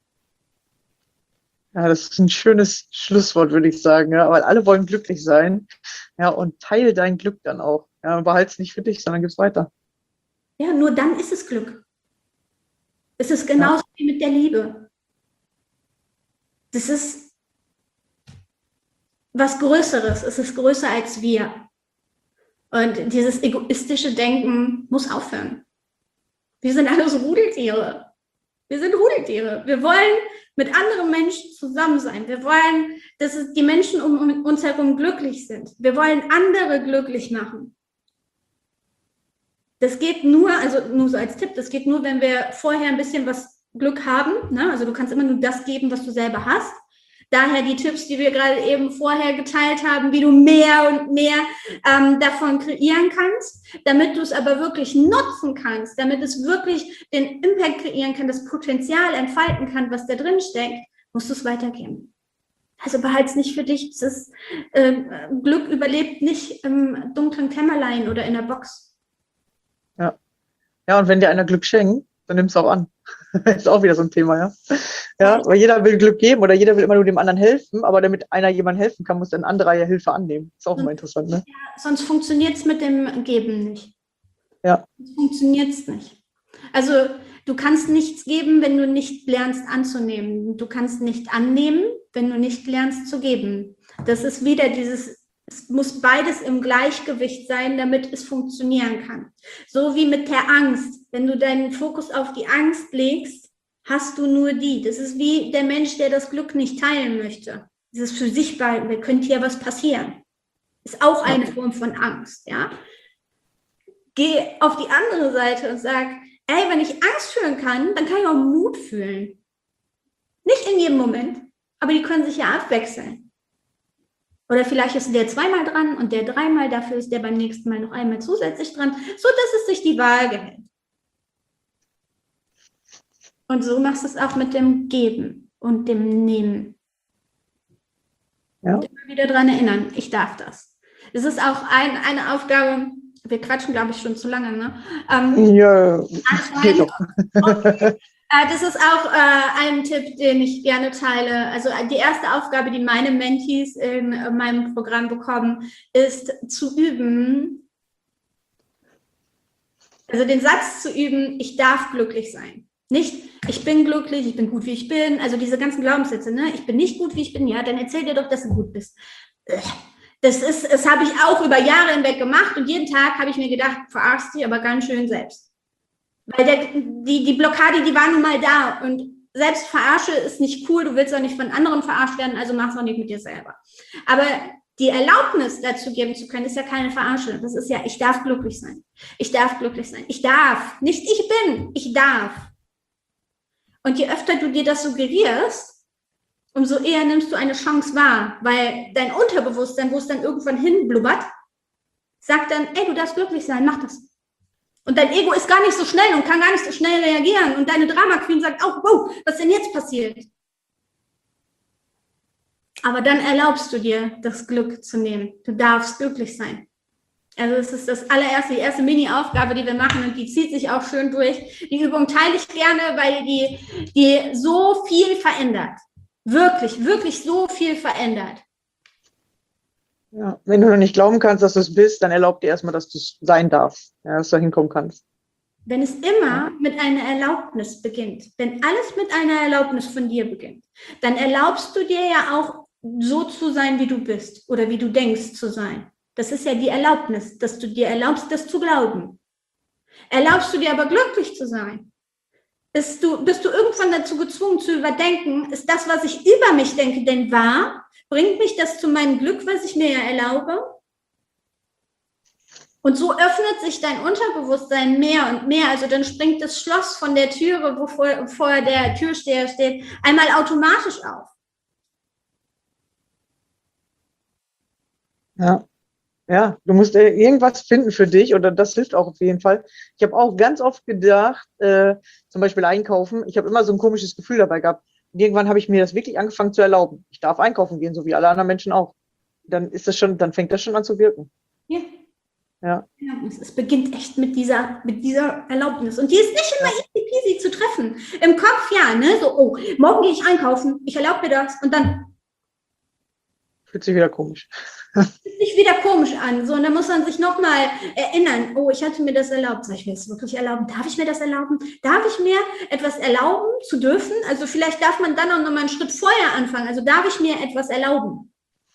Speaker 4: Ja, das ist ein schönes Schlusswort, würde ich sagen, ja, weil alle wollen glücklich sein. Ja, und teile dein Glück dann auch. Ja, und behalte es nicht für dich, sondern gib es weiter.
Speaker 3: Ja, nur dann ist es Glück. Es ist genauso wie mit der Liebe. Das ist was Größeres, es ist größer als wir. Und dieses egoistische Denken muss aufhören. Wir sind alles Rudeltiere. Wir sind Rudeltiere. Wir wollen mit anderen Menschen zusammen sein. Wir wollen, dass die Menschen um uns herum glücklich sind. Wir wollen andere glücklich machen. Das geht nur, also nur so als Tipp, das geht nur, wenn wir vorher ein bisschen was Glück haben. Ne? Also du kannst immer nur das geben, was du selber hast. Daher die Tipps, die wir gerade eben vorher geteilt haben, wie du mehr und mehr davon kreieren kannst, damit du es aber wirklich nutzen kannst, damit es wirklich den Impact kreieren kann, das Potenzial entfalten kann, was da drin steckt, musst du es weitergeben. Also behalte es nicht für dich. Glück überlebt nicht im dunklen Kämmerlein oder in der Box.
Speaker 4: Ja. Ja, und wenn dir einer Glück schenkt, dann nimmst du auch an. Ist auch wieder so ein Thema, ja. Ja, weil jeder will Glück geben oder jeder will immer nur dem anderen helfen, aber damit einer jemandem helfen kann, muss ein anderer ja Hilfe annehmen. Ist auch immer interessant, ne?
Speaker 3: Sonst funktioniert es mit dem Geben nicht.
Speaker 4: Ja.
Speaker 3: Sonst funktioniert es nicht. Also du kannst nichts geben, wenn du nicht lernst anzunehmen. Du kannst nicht annehmen, wenn du nicht lernst zu geben. Das ist wieder dieses, es muss beides im Gleichgewicht sein, damit es funktionieren kann. So wie mit der Angst. Wenn du deinen Fokus auf die Angst legst, hast du nur die. Das ist wie der Mensch, der das Glück nicht teilen möchte. Das ist für sich behalten, da könnte ja was passieren. Ist auch eine Form von Angst, ja. Geh auf die andere Seite und sag, ey, wenn ich Angst fühlen kann, dann kann ich auch Mut fühlen. Nicht in jedem Moment, aber die können sich ja abwechseln. Oder vielleicht ist der zweimal dran und der dreimal, dafür ist der beim nächsten Mal noch einmal zusätzlich dran, sodass es sich die Waage hält. Und so machst du es auch mit dem Geben und dem Nehmen.
Speaker 4: Ja.
Speaker 3: Und immer wieder daran erinnern, ich darf das. Es ist auch eine Aufgabe, wir quatschen, glaube ich, schon zu lange, ne?
Speaker 4: Ja, geht doch.
Speaker 3: Das ist auch ein Tipp, den ich gerne teile. Also die erste Aufgabe, die meine Mentees in meinem Programm bekommen, ist zu üben, also den Satz zu üben, ich darf glücklich sein. Nicht, ich bin glücklich, ich bin gut, wie ich bin. Also diese ganzen Glaubenssätze, ne? Ich bin nicht gut, wie ich bin. Ja, dann erzähl dir doch, dass du gut bist. Das habe ich auch über Jahre hinweg gemacht und jeden Tag habe ich mir gedacht, verarschst dich aber ganz schön selbst. Weil die Blockade, die war nun mal da und selbst verarsche ist nicht cool, du willst auch nicht von anderen verarscht werden, also mach's auch nicht mit dir selber. Aber die Erlaubnis dazu geben zu können, ist ja keine Verarsche. Das ist ja, ich darf glücklich sein. Ich darf glücklich sein. Ich darf. Nicht ich bin, ich darf. Und je öfter du dir das suggerierst, umso eher nimmst du eine Chance wahr, weil dein Unterbewusstsein, wo es dann irgendwann hinblubbert, sagt dann, ey, du darfst glücklich sein, mach das. Und dein Ego ist gar nicht so schnell und kann gar nicht so schnell reagieren. Und deine Drama Queen sagt auch, wow, was ist denn jetzt passiert? Aber dann erlaubst du dir, das Glück zu nehmen. Du darfst glücklich sein. Also das ist die erste Mini-Aufgabe, die wir machen und die zieht sich auch schön durch. Die Übung teile ich gerne, weil die so viel verändert. Wirklich, wirklich so viel verändert.
Speaker 4: Ja, wenn du noch nicht glauben kannst, dass du es bist, dann erlaub dir erstmal, dass du es sein darfst, ja, dass du da hinkommen kannst.
Speaker 3: Wenn es immer mit einer Erlaubnis beginnt, wenn alles mit einer Erlaubnis von dir beginnt, dann erlaubst du dir ja auch so zu sein, wie du bist oder wie du denkst zu sein. Das ist ja die Erlaubnis, dass du dir erlaubst, das zu glauben. Erlaubst du dir aber glücklich zu sein? Bist du irgendwann dazu gezwungen zu überdenken, ist das, was ich über mich denke, denn wahr? Bringt mich das zu meinem Glück, was ich mir ja erlaube? Und so öffnet sich dein Unterbewusstsein mehr und mehr. Also dann springt das Schloss von der Türe, wo vorher der Türsteher steht, einmal automatisch auf.
Speaker 4: Ja. Ja, du musst irgendwas finden für dich oder das hilft auch auf jeden Fall. Ich habe auch ganz oft gedacht, zum Beispiel einkaufen, ich habe immer so ein komisches Gefühl dabei gehabt. Und irgendwann habe ich mir das wirklich angefangen zu erlauben. Ich darf einkaufen gehen, so wie alle anderen Menschen auch. Dann fängt das schon an zu wirken.
Speaker 3: Ja.
Speaker 4: Ja.
Speaker 3: Es beginnt echt mit dieser Erlaubnis. Und die ist nicht immer easy peasy zu treffen. Im Kopf ja, ne? So, oh, morgen gehe ich einkaufen, ich erlaube mir das und dann
Speaker 4: Fühlt sich wieder komisch.
Speaker 3: fühlt sich wieder komisch an. So, und dann muss man sich nochmal erinnern, oh, ich hatte mir das erlaubt. Soll ich mir das wirklich erlauben? Darf ich mir das erlauben? Darf ich mir etwas erlauben zu dürfen? Also vielleicht darf man dann auch nochmal einen Schritt vorher anfangen. Also darf ich mir etwas erlauben?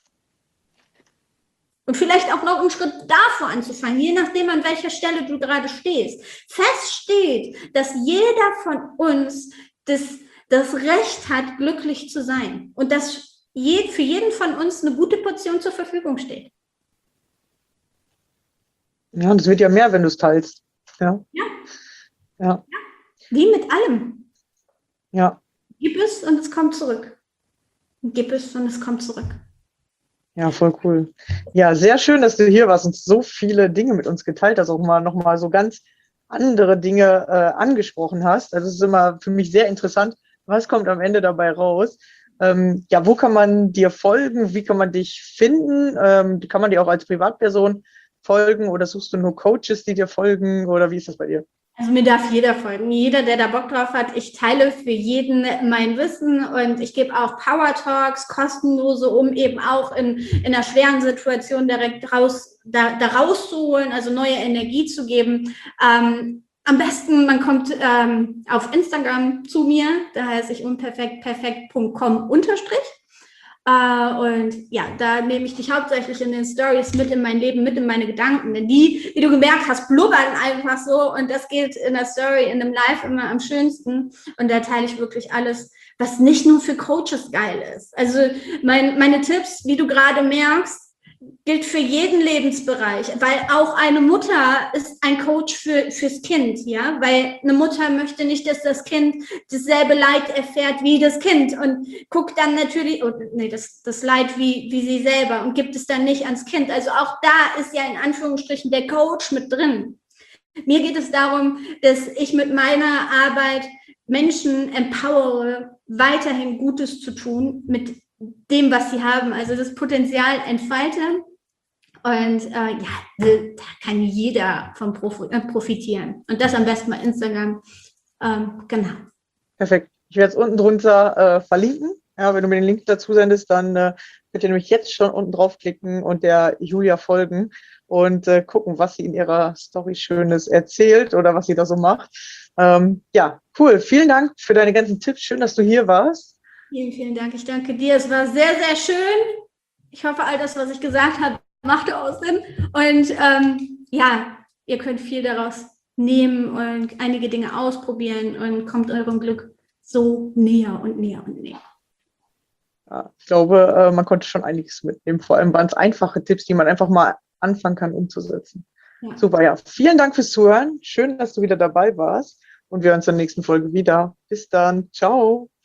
Speaker 3: Und vielleicht auch noch einen Schritt davor anzufangen, je nachdem, an welcher Stelle du gerade stehst. Fest steht, dass jeder von uns das Recht hat, glücklich zu sein. Und dass für jeden von uns eine gute Portion zur Verfügung steht.
Speaker 4: Ja, und es wird ja mehr, wenn du es teilst. Ja.
Speaker 3: Ja.
Speaker 4: Ja.
Speaker 3: Wie mit allem.
Speaker 4: Ja.
Speaker 3: Gib es und es kommt zurück. Gib es und es kommt zurück.
Speaker 4: Ja, voll cool. Ja, sehr schön, dass du hier warst und so viele Dinge mit uns geteilt hast, auch mal nochmal so ganz andere Dinge angesprochen hast. Also es ist immer für mich sehr interessant, was kommt am Ende dabei raus. Ja, wo kann man dir folgen? Wie kann man dich finden? Kann man dir auch als Privatperson folgen oder suchst du nur Coaches, die dir folgen oder wie ist das bei dir?
Speaker 3: Also mir darf jeder folgen, jeder, der da Bock drauf hat. Ich teile für jeden mein Wissen und ich gebe auch Power Talks, kostenlose, um eben auch in einer schweren Situation direkt da rauszuholen, also neue Energie zu geben. Am besten, man kommt auf Instagram zu mir, da heiße ich unperfekt.com_. Und ja, da nehme ich dich hauptsächlich in den Stories mit in mein Leben, mit in meine Gedanken. Denn die, wie du gemerkt hast, blubbern einfach so. Und das geht in der Story, in einem Live immer am schönsten. Und da teile ich wirklich alles, was nicht nur für Coaches geil ist. Also meine Tipps, wie du gerade merkst, gilt für jeden Lebensbereich, weil auch eine Mutter ist ein Coach fürs Kind, ja, weil eine Mutter möchte nicht, dass das Kind dasselbe Leid erfährt wie das Kind und guckt dann natürlich, das Leid wie sie selber und gibt es dann nicht ans Kind. Also auch da ist ja in Anführungsstrichen der Coach mit drin. Mir geht es darum, dass ich mit meiner Arbeit Menschen empowere, weiterhin Gutes zu tun mit dem, was sie haben, also das Potenzial entfalten. Und da kann jeder von profitieren. Und das am besten bei Instagram. Genau.
Speaker 4: Perfekt. Ich werde es unten drunter verlinken. Ja, wenn du mir den Link dazu sendest, dann könnt ihr nämlich jetzt schon unten draufklicken und der Julia folgen und gucken, was sie in ihrer Story Schönes erzählt oder was sie da so macht. Ja, cool. Vielen Dank für deine ganzen Tipps. Schön, dass du hier warst.
Speaker 3: Vielen, vielen Dank. Ich danke dir. Es war sehr, sehr schön. Ich hoffe, all das, was ich gesagt habe, machte auch Sinn. Und ihr könnt viel daraus nehmen und einige Dinge ausprobieren und kommt eurem Glück so näher und näher und näher.
Speaker 4: Ja, ich glaube, man konnte schon einiges mitnehmen. Vor allem waren es einfache Tipps, die man einfach mal anfangen kann umzusetzen. Ja. Super, ja. Vielen Dank fürs Zuhören. Schön, dass du wieder dabei warst. Und wir hören uns in der nächsten Folge wieder. Bis dann. Ciao.